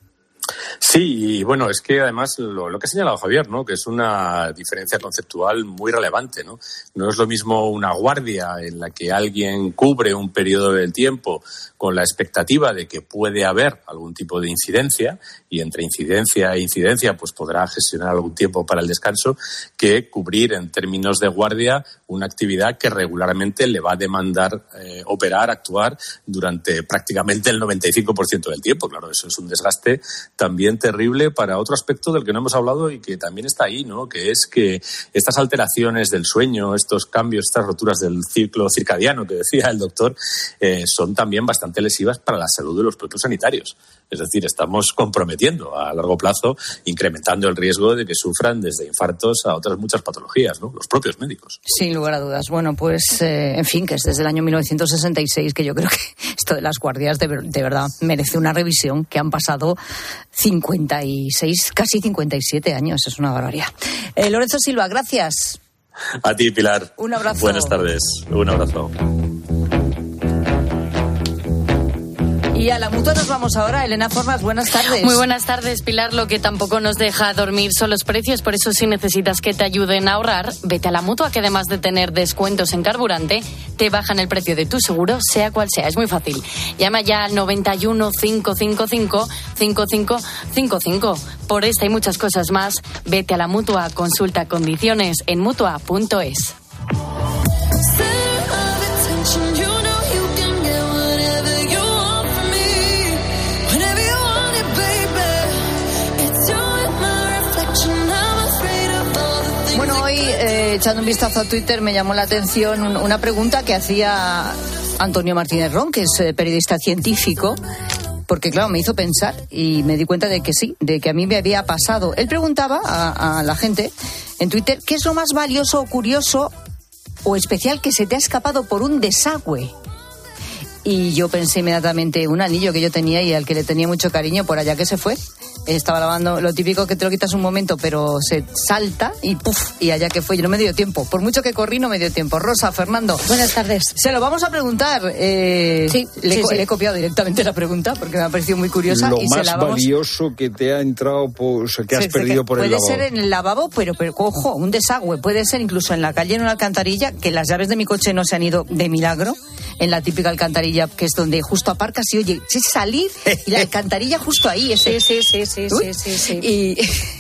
Sí, y bueno, es que además lo, lo que ha señalado Javier, ¿no?, que es una diferencia conceptual muy relevante, ¿no? No es lo mismo una guardia en la que alguien cubre un periodo del tiempo con la expectativa de que puede haber algún tipo de incidencia, y entre incidencia e incidencia pues podrá gestionar algún tiempo para el descanso, que cubrir en términos de guardia una actividad que regularmente le va a demandar eh, operar, actuar durante prácticamente el noventa y cinco por ciento del tiempo. Claro, eso es un desgaste también terrible para otro aspecto del que no hemos hablado y que también está ahí, ¿no?, que es que estas alteraciones del sueño, estos cambios, estas roturas del ciclo circadiano que decía el doctor, eh, son también bastante lesivas para la salud de los propios sanitarios. Es decir, estamos comprometiendo a largo plazo, incrementando el riesgo de que sufran desde infartos a otras muchas patologías, ¿no?, los propios médicos. Sin lugar a dudas. Bueno, pues, eh, en fin, que es desde el año mil novecientos sesenta y seis que yo creo que esto de las guardias de, de verdad merece una revisión, que han pasado cincuenta y seis, casi cincuenta y siete años. Es una barbaridad. Eh, Lorenzo Silva, gracias. A ti, Pilar. Un abrazo. Buenas tardes. Un abrazo. Y a la Mutua nos vamos ahora. Elena Fornas, buenas tardes. Muy buenas tardes, Pilar. Lo que tampoco nos deja dormir son los precios, por eso si necesitas que te ayuden a ahorrar, vete a la Mutua, que además de tener descuentos en carburante, te bajan el precio de tu seguro, sea cual sea. Es muy fácil. Llama ya al noventa y uno, cinco cinco cinco, cinco cinco cinco cinco. Por esta y muchas cosas más, vete a la Mutua. Consulta condiciones en mutua punto es. Eh, echando un vistazo a Twitter me llamó la atención un, una pregunta que hacía Antonio Martínez Ron, que es eh, periodista científico, porque claro, me hizo pensar y me di cuenta de que sí, de que a mí me había pasado. Él preguntaba a, a la gente en Twitter qué es lo más valioso o curioso o especial que se te ha escapado por un desagüe. Y yo pensé inmediatamente un anillo que yo tenía y al que le tenía mucho cariño, por allá que se fue. Estaba lavando, lo típico que te lo quitas un momento, pero se salta y puf, y allá que fue. Y no me dio tiempo. Por mucho que corrí, no me dio tiempo. Rosa, Fernando. Buenas tardes. Se lo vamos a preguntar. Eh, sí, le, sí, sí. le he copiado directamente la pregunta porque me ha parecido muy curiosa. Lo y más se la vamos... valioso que te ha entrado, por, o sea, que has se, perdido que por el lavabo. Puede ser en el lavabo, pero, pero ojo, un desagüe. Puede ser incluso en la calle, en una alcantarilla, que las llaves de mi coche no se han ido de milagro. En la típica alcantarilla, que es donde justo aparcas y oye, es salir y la alcantarilla justo ahí. Ese. Sí, sí, sí, sí, sí, sí, sí. Y...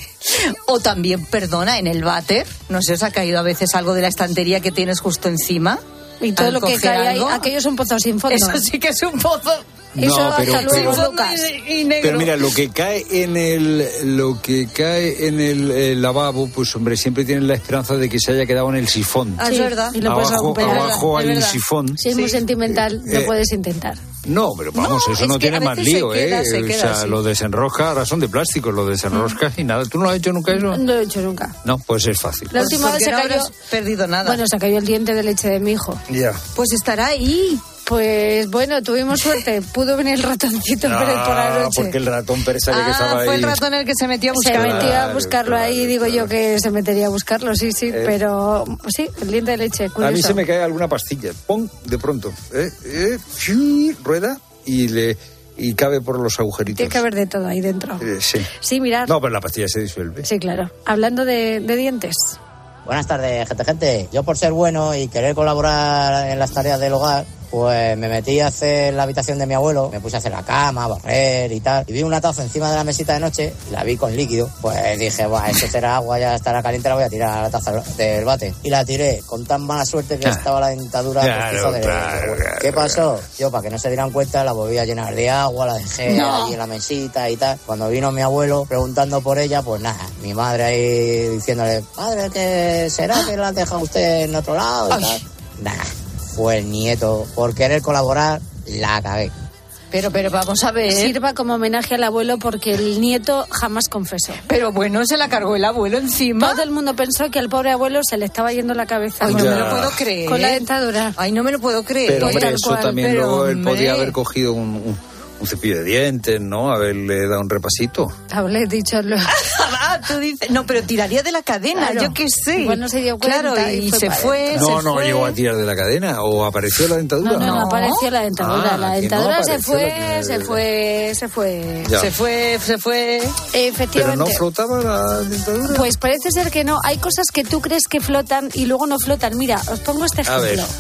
O también, perdona, en el váter, no sé, os ha caído a veces algo de la estantería que tienes justo encima. Y todo lo que cae ahí, aquello es un pozo sin fondo. Eso sí que es un pozo. No, Eso pero, hasta luego, pero, Lucas. Y negro. Pero mira, lo que cae en el lo que cae en el, el lavabo, pues hombre, siempre tienes la esperanza de que se haya quedado en el sifón. Ah, es verdad. Y lo abajo puedes recuperar. abajo Es hay un verdad. sifón. Si es muy Sí. sentimental, Eh, lo puedes intentar. No, pero vamos, No, eso es no que tiene a más veces se lío, queda, ¿eh? se O queda sea, así. lo desenrosca, ahora son de plástico, lo desenroscas y nada. ¿Tú no lo has hecho nunca eso? No lo he hecho nunca. No, pues es fácil. La última vez se no cayó. habrás perdido nada. Bueno, se cayó el diente de leche de mi hijo. Ya. Pues estará ahí. Pues bueno, tuvimos suerte. Pudo venir el ratoncito No, Pérez por la noche. porque el ratón Pérez sabía Ah, que estaba ahí. fue el ratón el que se metió a buscarlo. Se metió a Claro, buscarlo claro, ahí, digo yo que se metería a buscarlo, sí, sí, Eh. pero sí, el diente de leche, curioso. A mí se me cae alguna pastilla, ¡pum!, de pronto, ¿eh? ¿Eh? ¡Fiu! Rueda y le y cabe por los agujeritos. Tiene que haber de todo ahí dentro. Eh, sí. Sí, mirad. No, pero la pastilla se disuelve. Sí, claro. Hablando de, de dientes. Buenas tardes, gente, gente. Yo por ser bueno y querer colaborar en las tareas del hogar, pues me metí a hacer la habitación de mi abuelo, me puse a hacer la cama, a barrer y tal, y vi una taza encima de la mesita de noche, la vi con líquido, pues dije, buah, esto será agua, ya estará caliente, la voy a tirar a la taza del bate. Y la tiré con tan mala suerte que Ah. estaba la dentadura Claro, postiza de, claro, de abuelo. claro, ¿Qué pasó? Yo, para que no se dieran cuenta, la volví a llenar de agua, la dejé No. ahí en la mesita y tal. Cuando vino mi abuelo preguntando por ella, pues nada, mi madre ahí diciéndole, madre, ¿qué será que la ha dejado usted en otro lado? Y Ay. tal. Nada, fue el nieto, por querer colaborar, la cagué. Pero, pero vamos a ver. Sirva como homenaje al abuelo porque el nieto jamás confesó. Pero bueno, se la cargó el abuelo encima. Todo el mundo pensó que al pobre abuelo se le estaba yendo la cabeza. Ay, con- no me Ya. lo puedo creer. Con la dentadura. Ay, no me lo puedo creer. Pero Pues hombre, tal eso cual, también pero, luego él hombre. podía haber cogido un, un, un cepillo de dientes, ¿no? Haberle dado un repasito. Hablé dicho lo... Ah, tú dices. No, pero tiraría de la cadena, Claro. yo qué sé. Igual no se dio cuenta Claro, y, y fue se para fue. adentro. No, se no fue. llegó a tirar de la cadena. ¿O apareció la dentadura? No, no, no, No. apareció la dentadura. Ah, la que no dentadura se apareció la fue, que- se fue, se fue. Ya. Se fue, se fue. Pero Efectivamente. no flotaba la dentadura. Pues parece ser que no. Hay cosas que tú crees que flotan y luego no flotan. Mira, os pongo este A ver. ejemplo.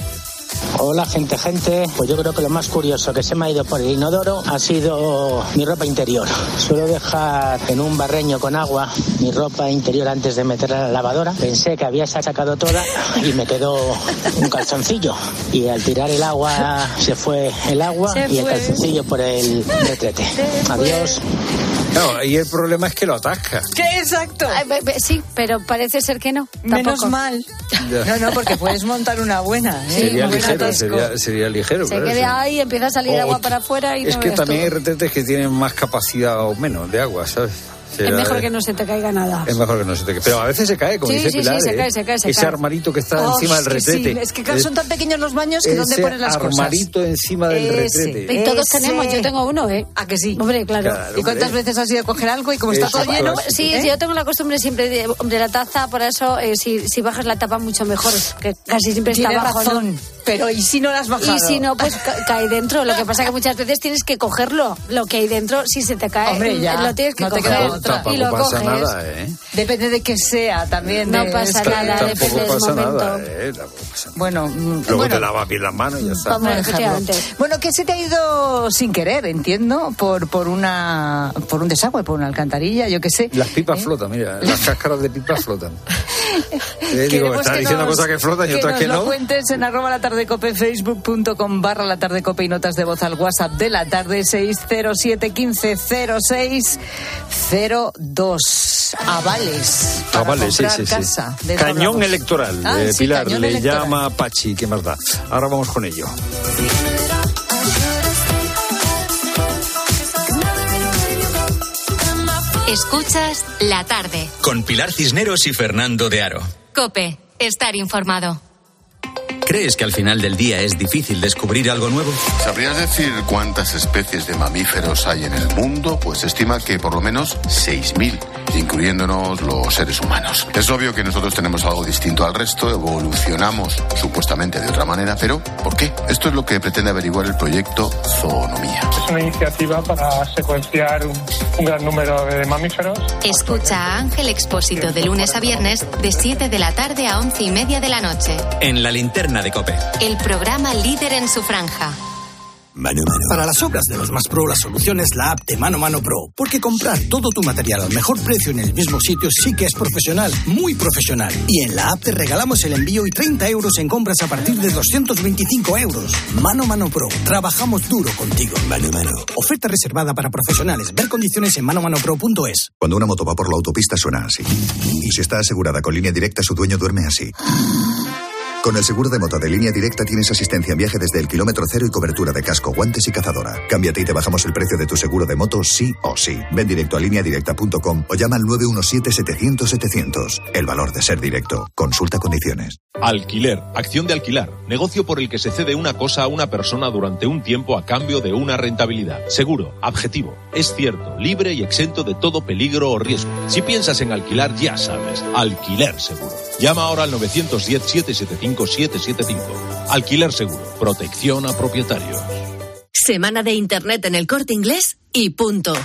Hola, gente, gente. Pues yo creo que lo más curioso que se me ha ido por el inodoro ha sido mi ropa interior. Suelo dejar en un barreño con agua mi ropa interior antes de meterla a la lavadora. Pensé que había sacado toda y me quedó un calzoncillo. Y al tirar el agua se fue el agua Se y el fue. calzoncillo por el retrete. Adiós. No, y el problema es que lo atasca. ¿Qué? Exacto. Ay, be- be- sí, pero parece ser que no. Menos Tampoco. mal. Ya. No, no, porque puedes montar una buena. ¿eh? Sería Un buen ligero, atasco. sería, sería ligero. Se claro, quede sí. ahí, empieza a salir O- agua para afuera y Es no que veas también hay tú. retretes que tienen más capacidad o menos de agua, ¿sabes? Es mejor que no se te caiga nada. Es mejor que no se te caiga. Pero a veces se cae, como sí, dice sí, Pilar. Sí, se ¿eh? cae, se cae, se Ese cae. armarito que está Oh, encima del retrete. Sí. Es que claro, son tan pequeños los baños que dónde pones las cosas. Ese armarito encima del Ese, retrete. Y todos Ese. tenemos, yo tengo uno, ¿eh? ¿A que sí? Hombre, claro. claro ¿Y cuántas hombre. veces has ido a coger algo y como está Eso, todo lleno? claro. Sí, ¿eh? yo tengo la costumbre siempre de, de la taza, por eso eh, si, si bajas la tapa mucho mejor, que casi siempre está Tienes abajo, razón, ¿no? pero ¿y si no las has bajado? Y si no, pues ca- cae dentro. Lo que pasa es que muchas veces tienes que cogerlo. Lo que hay dentro, si se te cae, Hombre, ya, lo tienes que no te coger. queda otra. Y lo Tampoco pasa coges. nada, ¿eh? Depende de que sea también. No de- pasa es que- nada, Tampoco depende del pasa momento. nada, ¿eh? Tampoco pasa nada. Bueno, mm, Luego bueno, te lavas bien las manos y ya está. vamos a dejarlo. Efectivamente. Bueno, que se te ha ido sin querer, entiendo, por por una por un desagüe, por una alcantarilla, yo qué sé. Las pipas ¿Eh? flotan, mira, las cáscaras de pipas flotan. Eh, digo, Queremos estás que diciendo nos- cosas que flotan y que otras nos que lo no. cuentes en arroba la tarde cope, facebook punto com barra la tarde cope y notas de voz al WhatsApp de la tarde seis cero siete uno cinco cero seis cero dos. Avales para Ah, vale, sí, comprar sí, sí. casa. De Cañón Torramos. electoral, Ah, eh, sí, Pilar, cañón le electoral. llama Pachi, ¿qué más da? Ahora vamos con ello. Escuchas La Tarde. Con Pilar Cisneros y Fernando de Aro. Cope, estar informado. ¿Crees que al final del día es difícil descubrir algo nuevo? ¿Sabrías decir cuántas especies de mamíferos hay en el mundo? Pues se estima que por lo menos seis mil, incluyéndonos los seres humanos. Es obvio que nosotros tenemos algo distinto al resto, evolucionamos supuestamente de otra manera, pero ¿por qué? Esto es lo que pretende averiguar el proyecto Zoonomía. Es una iniciativa para secuenciar un, un gran número de mamíferos. Escucha a Ángel Expósito de lunes a viernes de siete de la tarde a once y media de la noche. En la linterna de COPE. El programa líder en su franja. Mano Mano. Para las obras de los más pro, la solución es la app de Mano Mano Pro. Porque comprar todo tu material al mejor precio en el mismo sitio sí que es profesional, muy profesional. Y en la app te regalamos el envío y treinta euros en compras a partir de doscientos veinticinco euros. Mano Mano Pro. Trabajamos duro contigo. Mano Mano. Oferta reservada para profesionales. Ver condiciones en mano mano pro punto es. Cuando una moto va por la autopista suena así. Y si está asegurada con Línea Directa, su dueño duerme así. Con el seguro de moto de Línea Directa tienes asistencia en viaje desde el kilómetro cero y cobertura de casco, guantes y cazadora. Cámbiate y te bajamos el precio de tu seguro de moto sí o sí. Ven directo a línea directa punto com o llama al nueve uno siete setecientos setecientos. El valor de ser directo. Consulta condiciones. Alquiler, acción de alquilar, negocio por el que se cede una cosa a una persona durante un tiempo a cambio de una rentabilidad. Seguro, objetivo, es cierto, libre y exento de todo peligro o riesgo. Si piensas en alquilar, ya sabes, Alquiler Seguro. Llama ahora al nueve uno cero, siete siete cinco, siete siete cinco. Alquiler Seguro, protección a propietarios. Semana de Internet en El Corte Inglés y punto.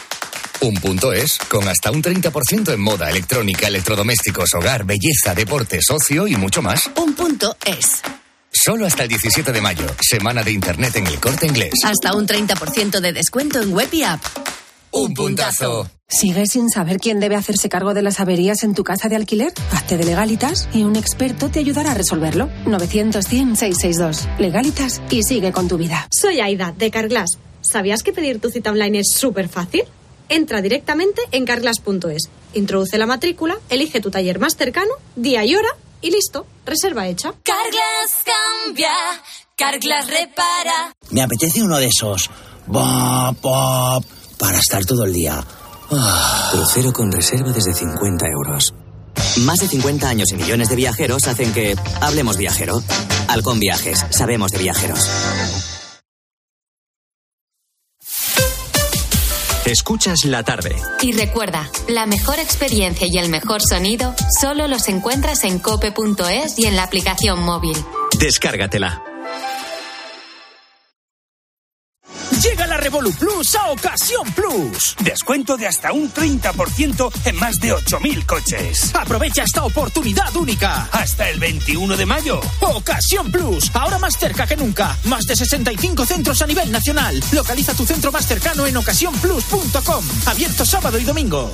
Un punto es, con hasta un treinta por ciento en moda, electrónica, electrodomésticos, hogar, belleza, deportes, ocio y mucho más. Un punto es. Solo hasta el diecisiete de mayo, semana de Internet en El Corte Inglés. Hasta un treinta por ciento de descuento en web y app. Un puntazo. ¿Sigues sin saber quién debe hacerse cargo de las averías en tu casa de alquiler? Hazte de Legalitas y un experto te ayudará a resolverlo. novecientos cien seiscientos sesenta y dos. Legalitas y sigue con tu vida. Soy Aida, de Carglass. ¿Sabías que pedir tu cita online es súper fácil? Entra directamente en carglass punto es. Introduce la matrícula, elige tu taller más cercano, día y hora y listo. Reserva hecha. Carglass cambia, Carglass repara. Me apetece uno de esos. Bop, bop, para estar todo el día. Ah. Crucero con reserva desde cincuenta euros. Más de cincuenta años y millones de viajeros hacen que hablemos viajero. Halcón Viajes, sabemos de viajeros. Escuchas La Tarde. Y recuerda, la mejor experiencia y el mejor sonido solo los encuentras en cope punto es y en la aplicación móvil. Descárgatela. Llega la Revolu Plus a Ocasión Plus. Descuento de hasta un treinta por ciento en más de ocho mil coches. Aprovecha esta oportunidad única hasta el veintiuno de mayo. Ocasión Plus, ahora más cerca que nunca. Más de sesenta y cinco centros a nivel nacional. Localiza tu centro más cercano en ocasión plus punto com. Abierto sábado y domingo.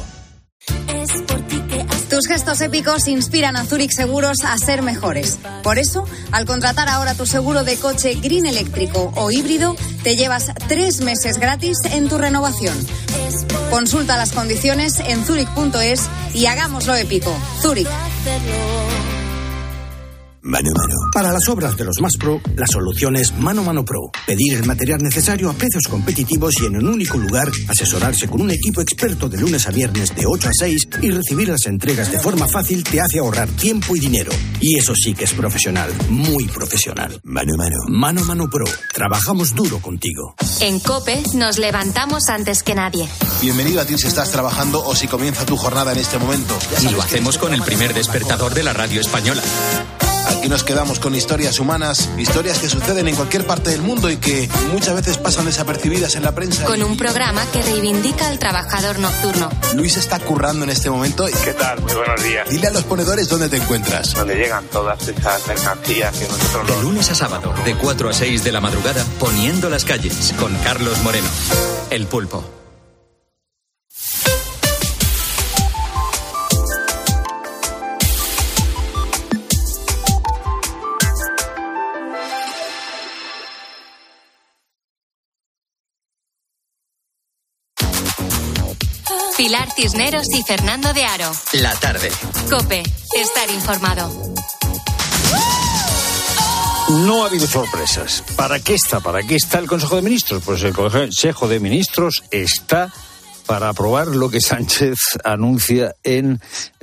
Tus gestos épicos inspiran a Zurich Seguros a ser mejores. Por eso, al contratar ahora tu seguro de coche green eléctrico o híbrido, te llevas tres meses gratis en tu renovación. Consulta las condiciones en zurich punto es y hagámoslo épico. Zurich. Mano a mano. Para las obras de los más pro, la solución es Mano a Mano Pro. Pedir el material necesario a precios competitivos y en un único lugar, asesorarse con un equipo experto de lunes a viernes de ocho a seis y recibir las entregas de forma fácil te hace ahorrar tiempo y dinero. Y eso sí que es profesional, muy profesional. Mano a mano. Mano a Mano Pro. Trabajamos duro contigo. En COPE nos levantamos antes que nadie. Bienvenido a ti si estás trabajando o si comienza tu jornada en este momento. Y lo hacemos con el primer despertador de la radio española. Aquí nos quedamos con historias humanas, historias que suceden en cualquier parte del mundo y que muchas veces pasan desapercibidas en la prensa. Con un programa que reivindica al trabajador nocturno. Luis está currando en este momento. Y... ¿Qué tal? Muy buenos días. Dile a los ponedores dónde te encuentras. Donde llegan todas esas mercancías que nosotros... De lunes a sábado, de cuatro a seis de la madrugada, Poniendo las calles, con Carlos Moreno. El Pulpo. Pilar Cisneros y Fernando de Aro. La tarde. COPE. Estar informado. No ha habido sorpresas. ¿Para qué está? ¿Para qué está el Consejo de Ministros? Pues el Consejo de Ministros está para aprobar lo que Sánchez anuncia en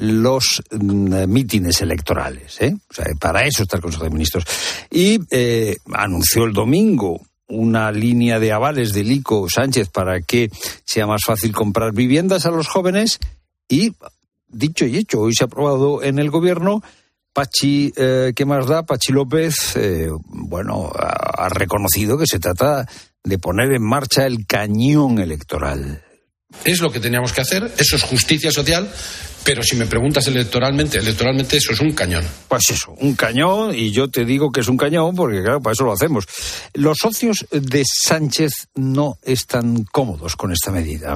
los mm, mítines electorales, ¿eh? O sea, para eso está el Consejo de Ministros. Y eh, anunció el domingo una línea de avales del I C O Sánchez para que sea más fácil comprar viviendas a los jóvenes y, dicho y hecho, hoy se ha aprobado en el Gobierno. Pachi, eh, ¿qué más da? Pachi López, eh, bueno, ha, ha reconocido que se trata de poner en marcha el cañón electoral. Es lo que teníamos que hacer, eso es justicia social, pero si me preguntas electoralmente, electoralmente eso es un cañón. Pues eso, un cañón, y yo te digo que es un cañón porque, claro, para eso lo hacemos. Los socios de Sánchez no están cómodos con esta medida.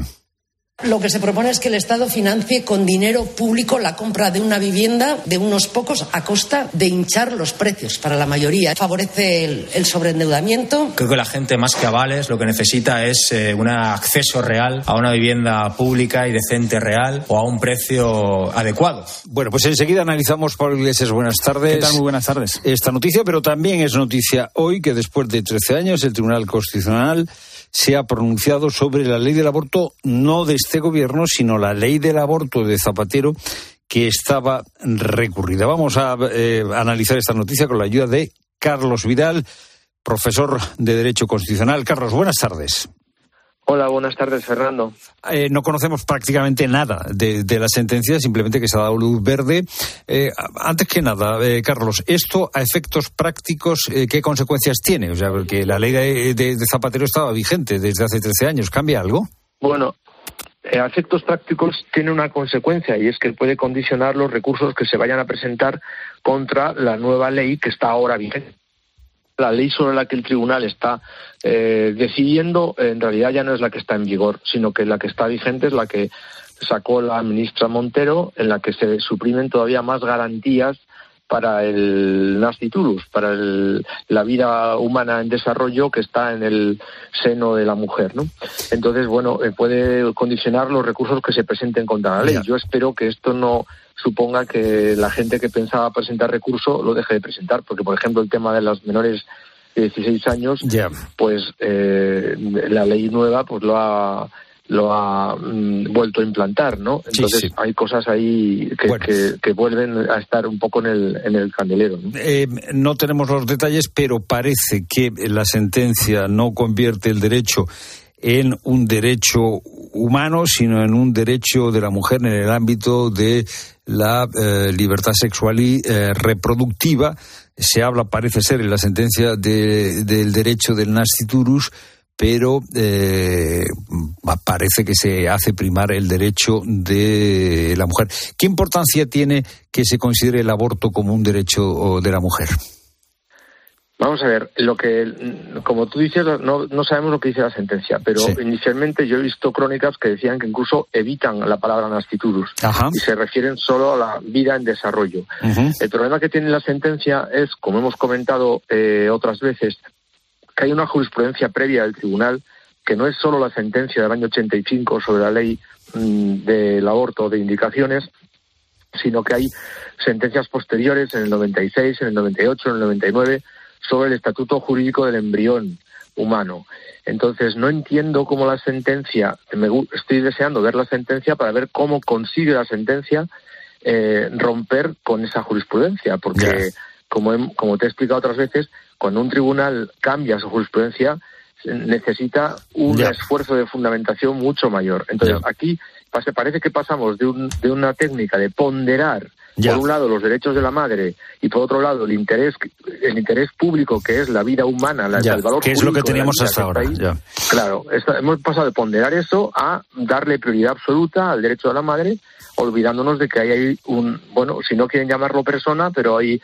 Lo que se propone es que el Estado financie con dinero público la compra de una vivienda de unos pocos a costa de hinchar los precios para la mayoría. Favorece el, el sobreendeudamiento. Creo que la gente, más que avales, lo que necesita es eh, un acceso real a una vivienda pública y decente real o a un precio adecuado. Bueno, pues enseguida analizamos. Pablo Iglesias, buenas tardes. ¿Qué tal? Muy buenas tardes. Esta noticia, pero también es noticia hoy que después de trece años el Tribunal Constitucional se ha pronunciado sobre la ley del aborto, no de este gobierno, sino la ley del aborto de Zapatero, que estaba recurrida. Vamos a eh, analizar esta noticia con la ayuda de Carlos Vidal, profesor de Derecho Constitucional. Carlos, buenas tardes. Hola, buenas tardes, Fernando. Eh, no conocemos prácticamente nada de, de la sentencia, simplemente que se ha dado luz verde. Eh, antes que nada, eh, Carlos, ¿esto a efectos prácticos eh, qué consecuencias tiene? O sea, porque la ley de, de, de Zapatero estaba vigente desde hace trece años. ¿Cambia algo? Bueno, eh, a efectos prácticos tiene una consecuencia y es que puede condicionar los recursos que se vayan a presentar contra la nueva ley que está ahora vigente. La ley sobre la que el tribunal está eh, decidiendo, en realidad ya no es la que está en vigor, sino que la que está vigente es la que sacó la ministra Montero, en la que se suprimen todavía más garantías para el nasciturus, para el, la vida humana en desarrollo que está en el seno de la mujer, ¿no? Entonces, bueno, eh, puede condicionar los recursos que se presenten contra la ley. Yo espero que esto no suponga que la gente que pensaba presentar recurso lo deje de presentar, porque, por ejemplo, el tema de los menores de dieciséis años, yeah. pues eh, la ley nueva pues lo ha lo ha mm, vuelto a implantar, ¿no? Entonces sí, sí. hay cosas ahí que, bueno. que, que vuelven a estar un poco en el, en el candelero, ¿no? Eh, no tenemos los detalles, pero parece que la sentencia no convierte el derecho en un derecho humano, sino en un derecho de la mujer en el ámbito de la eh, libertad sexual y eh, reproductiva. Se habla, parece ser, en la sentencia de, del derecho del nasciturus, pero eh, parece que se hace primar el derecho de la mujer. ¿Qué importancia tiene que se considere el aborto como un derecho de la mujer? Vamos a ver, lo que, como tú dices, no, no sabemos lo que dice la sentencia, pero sí. inicialmente yo he visto crónicas que decían que incluso evitan la palabra nasciturus. Ajá. Y se refieren solo a la vida en desarrollo. Uh-huh. El problema que tiene la sentencia es, como hemos comentado eh, otras veces, que hay una jurisprudencia previa del tribunal, que no es solo la sentencia del año ochenta y cinco sobre la ley mmm, del aborto de indicaciones, sino que hay sentencias posteriores en el noventa y seis, en el noventa y ocho, en el noventa y nueve sobre el estatuto jurídico del embrión humano. Entonces, no entiendo cómo la sentencia, me, estoy deseando ver la sentencia para ver cómo consigue la sentencia eh, romper con esa jurisprudencia, porque yeah. como, he, como te he explicado otras veces, cuando un tribunal cambia su jurisprudencia, necesita un yeah. esfuerzo de fundamentación mucho mayor. Entonces, yeah. aquí parece que pasamos de, un, de una técnica de ponderar Ya. por un lado los derechos de la madre y por otro lado el interés el interés público, que es la vida humana, la, ya, el valor que es lo que teníamos hasta ahora. Ya. Claro, esta, hemos pasado de ponderar eso a darle prioridad absoluta al derecho de la madre, olvidándonos de que hay ahí un, bueno, si no quieren llamarlo persona, pero hay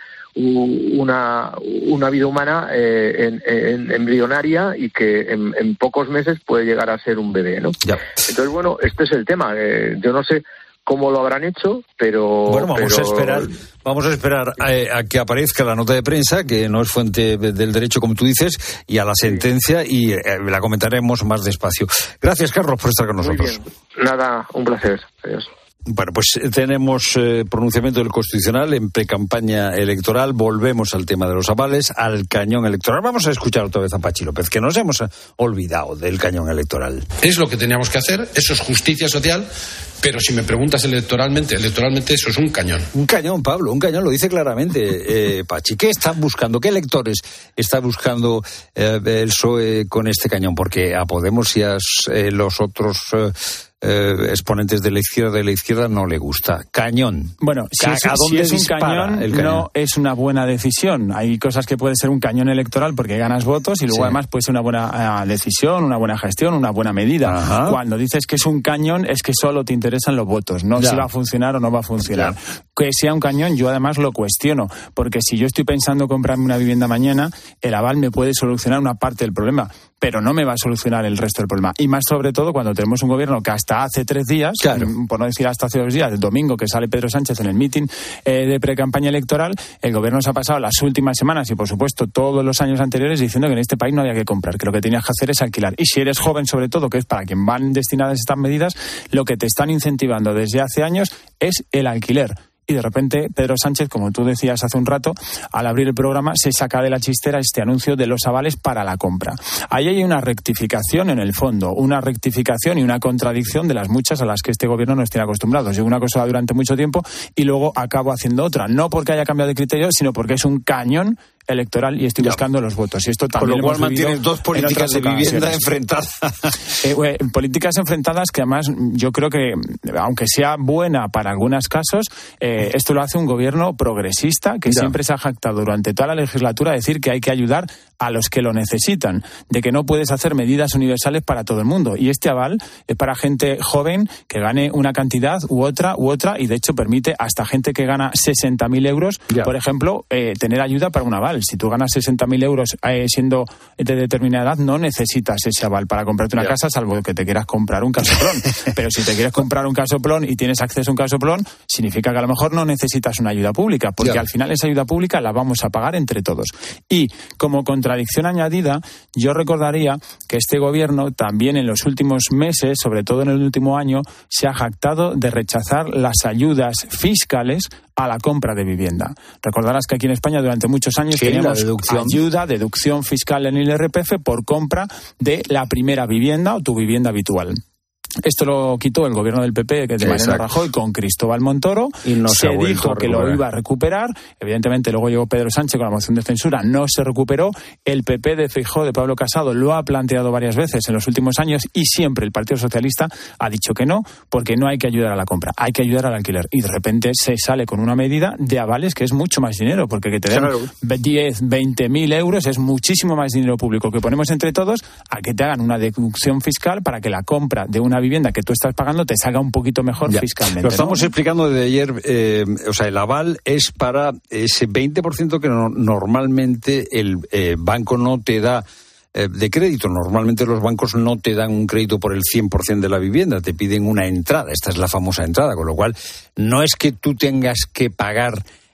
una, una vida humana eh, en, en, embrionaria y que en, en pocos meses puede llegar a ser un bebé, ¿no? Ya. Entonces, bueno, este es el tema. Eh, yo no sé cómo lo habrán hecho, pero... Bueno, vamos pero... a esperar vamos a esperar a, a que aparezca la nota de prensa, que no es fuente del derecho, como tú dices, y a la sentencia, y eh, la comentaremos más despacio. Gracias, Carlos, por estar con nosotros. Muy bien. Nada, un placer. Adiós. Bueno, pues tenemos eh, pronunciamiento del Constitucional en precampaña electoral. Volvemos al tema de los avales, al cañón electoral. Vamos a escuchar otra vez a Pachi López, que nos hemos olvidado del cañón electoral. Es lo que teníamos que hacer, eso es justicia social, pero si me preguntas electoralmente, electoralmente eso es un cañón. Un cañón, Pablo, un cañón, lo dice claramente eh, Pachi. ¿Qué están buscando? ¿Qué electores está buscando eh, el P S O E con este cañón? Porque a Podemos y a eh, los otros... Eh, Eh, exponentes de la izquierda de la izquierda no le gusta. Cañón. Bueno, si ¿A, es, ¿a dónde si es un cañón, el cañón, no es una buena decisión. Hay cosas que puede ser un cañón electoral porque ganas votos y luego sí. además puede ser una buena uh, decisión, una buena gestión, una buena medida. Ajá. Cuando dices que es un cañón es que solo te interesan los votos, no ya. si va a funcionar o no va a funcionar. Ya. Que sea un cañón, yo además lo cuestiono, porque si yo estoy pensando comprarme una vivienda mañana, el aval me puede solucionar una parte del problema, pero no me va a solucionar el resto del problema. Y más sobre todo cuando tenemos un gobierno que hasta hace tres días, claro. por no decir hasta hace dos días, el domingo que sale Pedro Sánchez en el mitin eh, de precampaña electoral, el gobierno se ha pasado las últimas semanas y por supuesto todos los años anteriores diciendo que en este país no había que comprar, que lo que tenías que hacer es alquilar. Y si eres joven sobre todo, que es para quien van destinadas estas medidas, lo que te están incentivando desde hace años es el alquiler. Y de repente Pedro Sánchez, como tú decías hace un rato, al abrir el programa se saca de la chistera este anuncio de los avales para la compra. Ahí hay una rectificación en el fondo, una rectificación y una contradicción de las muchas a las que este gobierno nos tiene acostumbrados. Yo una cosa durante mucho tiempo y luego acabo haciendo otra. No porque haya cambiado de criterio, sino porque es un cañón electoral y estoy ya. buscando los votos. Y esto también Con lo cual mantienes dos políticas de vivienda enfrentadas. Eh, eh, políticas enfrentadas que además yo creo que, aunque sea buena para algunos casos, eh, esto lo hace un gobierno progresista que ya. siempre se ha jactado durante toda la legislatura a decir que hay que ayudar a los que lo necesitan, de que no puedes hacer medidas universales para todo el mundo. Y este aval es para gente joven que gane una cantidad u otra u otra y de hecho permite hasta gente que gana sesenta mil euros, ya. por ejemplo, eh, tener ayuda para un aval. Si tú ganas sesenta mil euros eh, siendo de determinada edad, no necesitas ese aval para comprarte una ya. casa, salvo que te quieras comprar un casoplón. Pero si te quieres comprar un casoplón y tienes acceso a un casoplón, significa que a lo mejor no necesitas una ayuda pública, porque ya. al final esa ayuda pública la vamos a pagar entre todos. Y como contradicción añadida, yo recordaría que este gobierno también en los últimos meses, sobre todo en el último año, se ha jactado de rechazar las ayudas fiscales a la compra de vivienda. Recordarás que aquí en España durante muchos años sí, teníamos deducción. ayuda, deducción fiscal en el I R P F por compra de la primera vivienda o tu vivienda habitual. Esto lo quitó el gobierno del P P, que de Mariano Rajoy, con Cristóbal Montoro. Y no se, se dijo que lo iba a recuperar. Evidentemente, luego llegó Pedro Sánchez con la moción de censura. No se recuperó. El P P de Feijóo, de Pablo Casado, lo ha planteado varias veces en los últimos años y siempre el Partido Socialista ha dicho que no, porque no hay que ayudar a la compra, hay que ayudar al alquiler. Y de repente se sale con una medida de avales que es mucho más dinero, porque que te den claro. diez, veinte mil euros es muchísimo más dinero público que ponemos entre todos a que te hagan una deducción fiscal para que la compra de una vivienda que tú estás pagando te salga un poquito mejor ya. fiscalmente. Lo estamos ¿no? explicando desde ayer, eh, o sea, el aval es para ese veinte por ciento que no, normalmente el eh, banco no te da eh, de crédito. Normalmente los bancos no te dan un crédito por el cien por ciento de la vivienda, te piden una entrada. Esta es la famosa entrada, con lo cual no es que tú tengas que pagar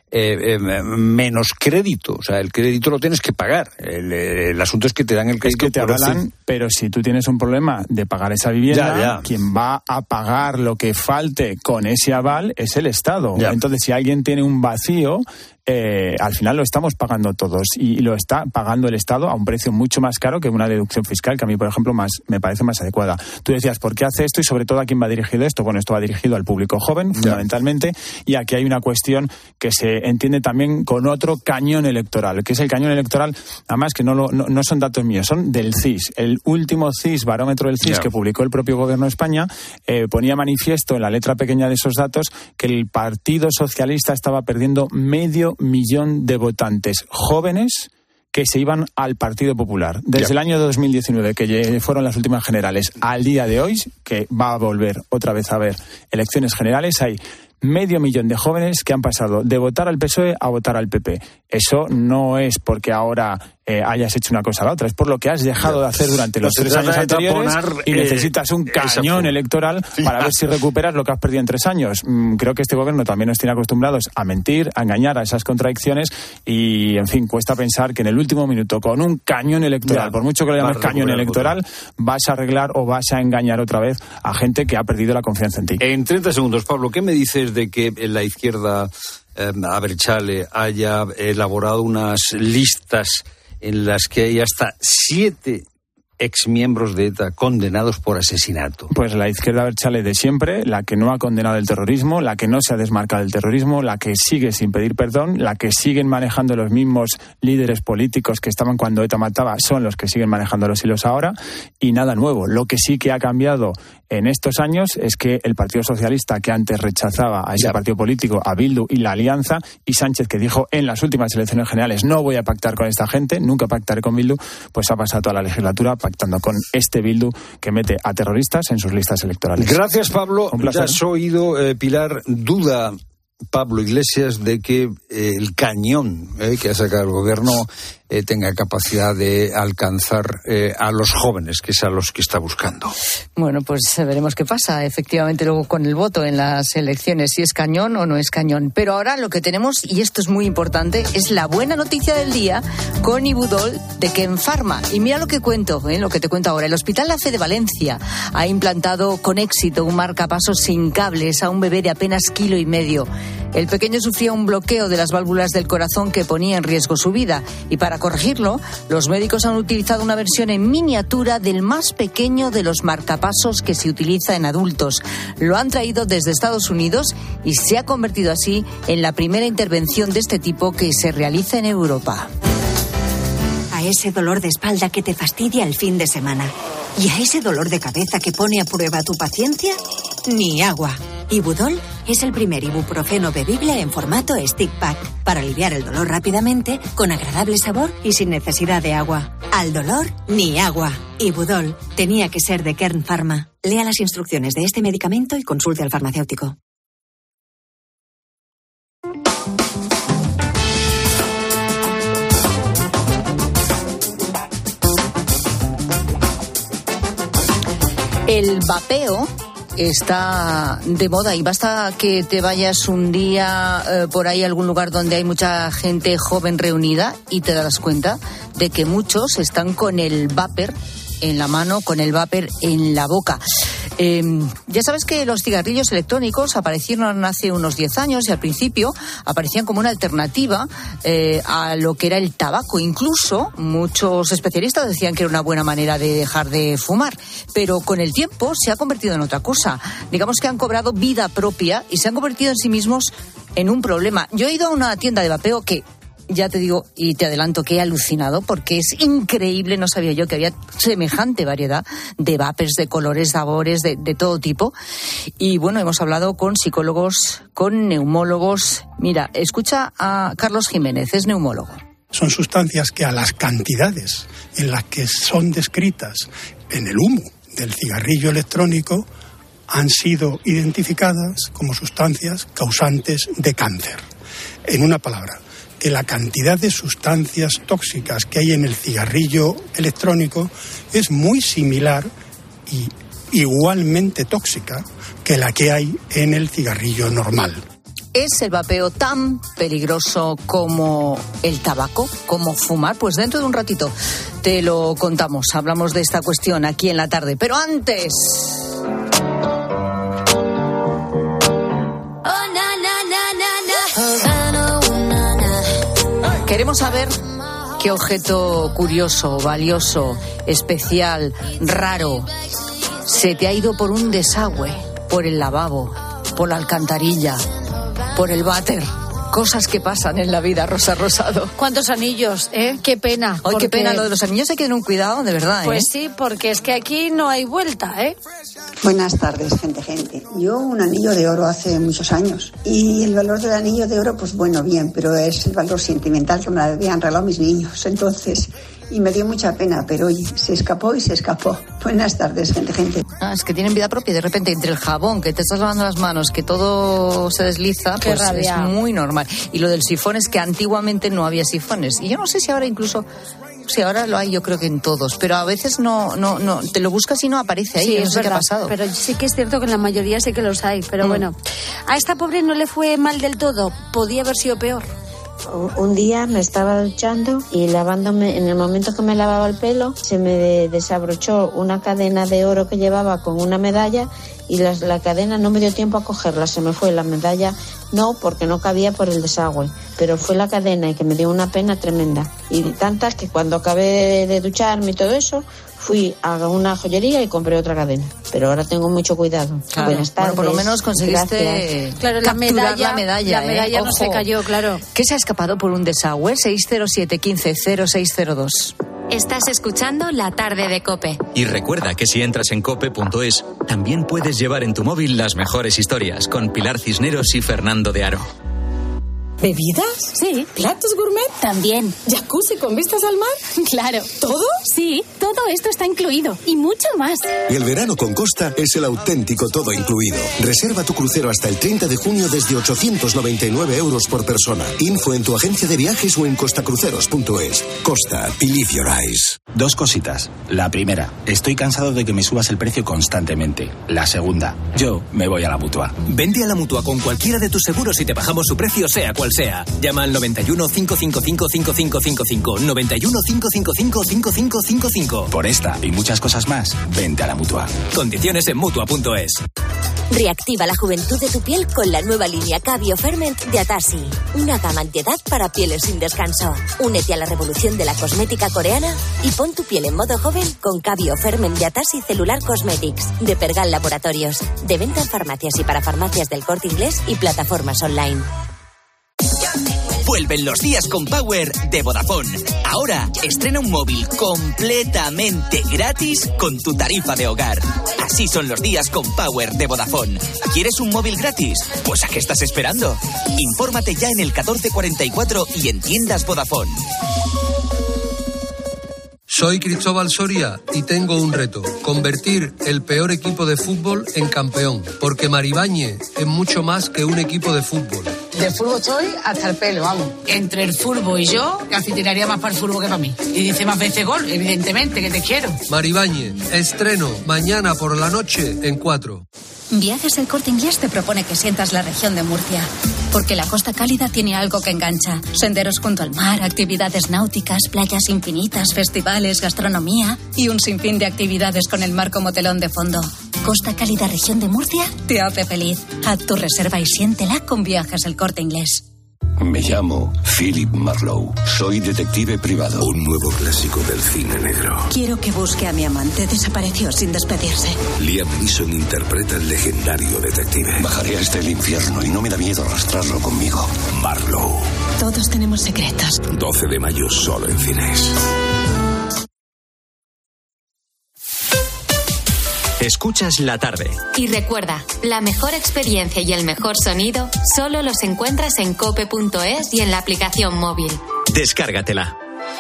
eh, eh, menos crédito. O sea, el crédito lo tienes que pagar. El, el asunto es que te dan el crédito. Es que te avalan, pero si tú tienes un problema de pagar esa vivienda, ya, ya. quien va a pagar lo que falte con ese aval es el Estado. Ya. Entonces, si alguien tiene un vacío, eh, al final lo estamos pagando todos y lo está pagando el Estado a un precio mucho más caro que una deducción fiscal que a mí, por ejemplo, más me parece más adecuada. Tú decías, ¿por qué hace esto? Y sobre todo, ¿a quién va dirigido esto? Bueno, esto va dirigido al público joven, ya. fundamentalmente, y aquí hay una cuestión que se entiende también con otro cañón electoral, que es el cañón electoral, además que no, lo, no, no son datos míos, son del C I S. El último C I S, barómetro del C I S, ya. que publicó el propio Gobierno de España, eh, ponía manifiesto en la letra pequeña de esos datos que el Partido Socialista estaba perdiendo medio millón de votantes jóvenes que se iban al Partido Popular. Desde ya. el año dos mil diecinueve, que fueron las últimas generales, al día de hoy, que va a volver otra vez a haber elecciones generales, hay medio millón de jóvenes que han pasado de votar al P S O E a votar al P P. Eso no es porque ahora eh, hayas hecho una cosa a la otra, es por lo que has dejado de hacer durante los tres años anteriores y necesitas un cañón electoral para ver si recuperas lo que has perdido en tres años. Creo que este gobierno también nos tiene acostumbrados a mentir, a engañar, a esas contradicciones y, en fin, cuesta pensar que en el último minuto, con un cañón electoral, ya, por mucho que lo llames cañón electoral, vas a arreglar o vas a engañar otra vez a gente que ha perdido la confianza en ti. En treinta segundos, Pablo, ¿qué me dices de que la izquierda eh, Abertzale haya elaborado unas listas en las que hay hasta siete exmiembros de ETA condenados por asesinato? Pues la izquierda Abertzale de siempre, la que no ha condenado el terrorismo, la que no se ha desmarcado del terrorismo, la que sigue sin pedir perdón, la que siguen manejando los mismos líderes políticos que estaban cuando ETA mataba, son los que siguen manejando los hilos ahora, y nada nuevo. Lo que sí que ha cambiado en estos años es que el Partido Socialista, que antes rechazaba a ese ya. partido político, a Bildu y la Alianza, y Sánchez, que dijo en las últimas elecciones generales, no voy a pactar con esta gente, nunca pactaré con Bildu, pues ha pasado toda la legislatura pactando con este Bildu que mete a terroristas en sus listas electorales. Gracias, Pablo. Ya has oído, eh, Pilar, duda Pablo Iglesias de que eh, el cañón eh, que ha sacado el gobierno eh, tenga capacidad de alcanzar eh, a los jóvenes, que es a los que está buscando. Bueno, pues veremos qué pasa efectivamente luego con el voto en las elecciones, si es cañón o no es cañón. Pero ahora lo que tenemos, y esto es muy importante, es la buena noticia del día con Ibudol de Ken Pharma. Y mira lo que cuento, ¿eh? lo que te cuento ahora. El Hospital La Fe de Valencia ha implantado con éxito un marcapasos sin cables a un bebé de apenas kilo y medio. El pequeño sufría un bloqueo de las válvulas del corazón que ponía en riesgo su vida, y para corregirlo, los médicos han utilizado una versión en miniatura del más pequeño de los marcapasos que se utiliza en adultos. Lo han traído desde Estados Unidos y se ha convertido así en la primera intervención de este tipo que se realiza en Europa. A ese dolor de espalda que te fastidia el fin de semana y a ese dolor de cabeza que pone a prueba tu paciencia, ni agua. Ibudol es el primer ibuprofeno bebible en formato stick pack para aliviar el dolor rápidamente, con agradable sabor y sin necesidad de agua. Al dolor, ni agua. Ibudol tenía que ser de Kern Pharma. Lea las instrucciones de este medicamento y consulte al farmacéutico. El vapeo está de moda y basta que te vayas un día eh, por ahí a algún lugar donde hay mucha gente joven reunida y te das cuenta de que muchos están con el vapor en la mano, con el vapor en la boca. Eh, ya sabes que los cigarrillos electrónicos aparecieron hace unos diez años y al principio aparecían como una alternativa eh, a lo que era el tabaco. Incluso muchos especialistas decían que era una buena manera de dejar de fumar, pero con el tiempo se ha convertido en otra cosa. Digamos que han cobrado vida propia y se han convertido en sí mismos en un problema. Yo he ido a una tienda de vapeo que, ya te digo y te adelanto que he alucinado porque es increíble, no sabía yo que había semejante variedad de vapers, de colores, sabores, de, de todo tipo. Y bueno, hemos hablado con psicólogos, con neumólogos. Mira, escucha a Carlos Jiménez, es neumólogo. Son sustancias que a las cantidades en las que son descritas en el humo del cigarrillo electrónico han sido identificadas como sustancias causantes de cáncer. En una palabra, que la cantidad de sustancias tóxicas que hay en el cigarrillo electrónico es muy similar y igualmente tóxica que la que hay en el cigarrillo normal. ¿Es el vapeo tan peligroso como el tabaco, como fumar? Pues dentro de un ratito te lo contamos. Hablamos de esta cuestión aquí en la tarde. Pero antes... Queremos saber qué objeto curioso, valioso, especial, raro se te ha ido por un desagüe, por el lavabo, por la alcantarilla, por el váter. Cosas que pasan en la vida, Rosa Rosado. ¿Cuántos anillos, eh? Qué pena. Ay, porque... qué pena, lo de los anillos hay que tener un cuidado, de verdad, ¿eh? Pues sí, porque es que aquí no hay vuelta, ¿eh? Buenas tardes, gente, gente. Yo un anillo de oro hace muchos años. Y el valor del anillo de oro, pues bueno, bien, pero es el valor sentimental que me lo habían regalado mis niños. Entonces... Y me dio mucha pena, pero oye, se escapó y se escapó. Buenas tardes, gente, gente. Ah, es que tienen vida propia. De repente, entre el jabón, que te estás lavando las manos, que todo se desliza, Qué pues rabia. Es muy normal. Y lo del sifón es que antiguamente no había sifones. Y yo no sé si ahora incluso... Sí, ahora lo hay, yo creo que en todos, pero a veces no, no, no, te lo buscas y no aparece ahí, Sí, no es sé qué ha verdad, pasado. pero sí que es cierto que en la mayoría sí que los hay, pero Mm. bueno, a esta pobre no le fue mal del todo, podía haber sido peor. Un día me estaba duchando y lavándome, en el momento que me lavaba el pelo, se me de- desabrochó una cadena de oro que llevaba con una medalla y la, la cadena no me dio tiempo a cogerla, se me fue la medalla, no, porque no cabía por el desagüe, pero fue la cadena y que me dio una pena tremenda. Y tantas que cuando acabé de ducharme y todo eso, fui a una joyería y compré otra cadena. Pero ahora tengo mucho cuidado. Claro. Buenas tardes. Bueno, por lo menos conseguiste Gracias. Claro, la capturar medalla, la medalla, la medalla ¿eh? no se Ojo. cayó, claro. ¿Qué se ha escapado por un desagüe? seis cero siete, quince, cero seis cero dos. Estás escuchando La Tarde de COPE. Y recuerda que si entras en cope punto es, también puedes llevar en tu móvil las mejores historias con Pilar Cisneros y Fernando de Aro. ¿Bebidas? Sí. ¿Platos gourmet? También. ¿Jacuzzi con vistas al mar? Claro. ¿Todo? Sí, todo esto está incluido. Y mucho más. El verano con Costa es el auténtico todo incluido. Reserva tu crucero hasta el treinta de junio desde ochocientos noventa y nueve euros por persona. Info en tu agencia de viajes o en costacruceros punto es. Costa, believe your eyes. Dos cositas. La primera, estoy cansado de que me subas el precio constantemente. La segunda, yo me voy a la Mutua. Vende a la Mutua con cualquiera de tus seguros y te bajamos su precio sea cual sea. Llama al noventa y uno, cinco cinco cinco, cinco cinco cinco cinco, noventa y uno, cinco cinco cinco, cinco cinco cinco cinco. Por esta y muchas cosas más, vente a la Mutua. Condiciones en Mutua punto es. Reactiva la juventud de tu piel con la nueva línea Cabio Ferment de Atasi. Una gama antiedad para pieles sin descanso. Únete a la revolución de la cosmética coreana y pon tu piel en modo joven con Cabio Ferment de Atasi Cellular Cosmetics de Pergal Laboratorios. De venta en farmacias y para farmacias del Corte Inglés y plataformas online. Vuelven los días con Power de Vodafone. Ahora estrena un móvil completamente gratis con tu tarifa de hogar. Así son los días con Power de Vodafone. ¿Quieres un móvil gratis? Pues ¿a qué estás esperando? Infórmate ya en el catorce cuarenta y cuatro y en tiendas Vodafone. Soy Cristóbal Soria y tengo un reto: convertir el peor equipo de fútbol en campeón, porque Maribañe es mucho más que un equipo de fútbol. De fútbol estoy hasta el pelo, vamos. Entre el fútbol y yo, casi tiraría más para el fútbol que para mí. Y dice más veces gol, evidentemente, que te quiero. Maribañe, estreno mañana por la noche en cuatro. Viajes El Corte Inglés te propone que sientas la región de Murcia, porque la Costa Cálida tiene algo que engancha. Senderos junto al mar, actividades náuticas, playas infinitas, festivales, gastronomía y un sinfín de actividades con el mar como telón de fondo. Costa Cálida, región de Murcia, te hace feliz. Haz tu reserva y siéntela con Viajes El Corte Inglés. Me llamo Philip Marlowe. Soy detective privado. Un nuevo clásico del cine negro. Quiero que busque a mi amante. Desapareció sin despedirse. Liam Neeson interpreta al legendario detective. Bajaré hasta el infierno y no me da miedo arrastrarlo conmigo. Marlowe. Todos tenemos secretos. doce de mayo solo en cines. Escuchas La Tarde. Y recuerda, la mejor experiencia y el mejor sonido solo los encuentras en cope punto es y en la aplicación móvil. Descárgatela.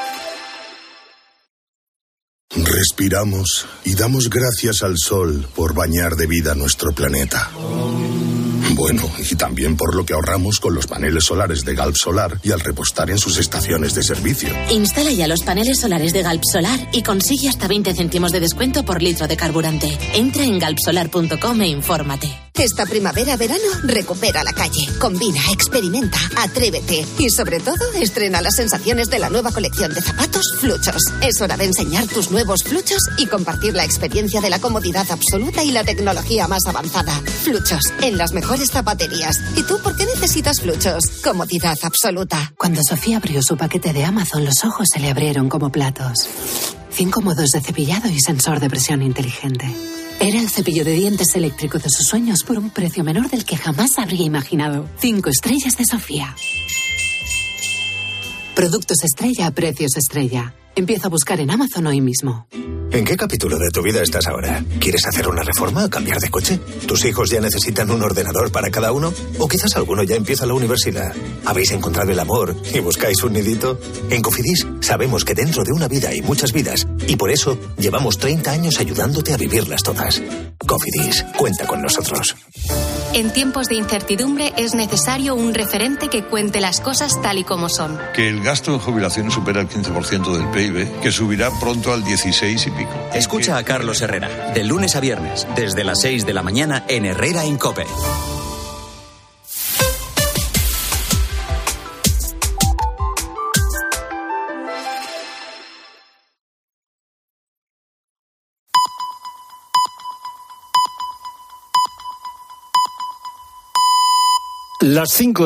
Respiramos y damos gracias al sol por bañar de vida nuestro planeta. Bueno, y también por lo que ahorramos con los paneles solares de Galp Solar y al repostar en sus estaciones de servicio. Instala ya los paneles solares de Galp Solar y consigue hasta veinte céntimos de descuento por litro de carburante. Entra en galp solar punto com e infórmate. Esta primavera-verano recupera la calle. Combina, experimenta, atrévete y sobre todo estrena las sensaciones de la nueva colección de zapatos Fluchos. Es hora de enseñar tus nuevos Fluchos y compartir la experiencia de la comodidad absoluta y la tecnología más avanzada. Fluchos, en las mejores zapaterías. ¿Y tú por qué necesitas Fluchos? Comodidad absoluta. Cuando Sofía abrió su paquete de Amazon, los ojos se le abrieron como platos. Cinco modos de cepillado y sensor de presión inteligente. Era el cepillo de dientes eléctrico de sus sueños por un precio menor del que jamás habría imaginado. Cinco estrellas de Sofía. Productos estrella a precios estrella. Empieza a buscar en Amazon hoy mismo. ¿En qué capítulo de tu vida estás ahora? ¿Quieres hacer una reforma o cambiar de coche? ¿Tus hijos ya necesitan un ordenador para cada uno? ¿O quizás alguno ya empieza la universidad? ¿Habéis encontrado el amor y buscáis un nidito? En Cofidis sabemos que dentro de una vida hay muchas vidas y por eso llevamos treinta años ayudándote a vivirlas todas. Cofidis, cuenta con nosotros. En tiempos de incertidumbre es necesario un referente que cuente las cosas tal y como son. Que el gasto en jubilaciones supera el quince por ciento del P I B, que subirá pronto al dieciséis y pico. Escucha a Carlos Herrera, de lunes a viernes, desde las seis de la mañana en Herrera en COPE. Las cinco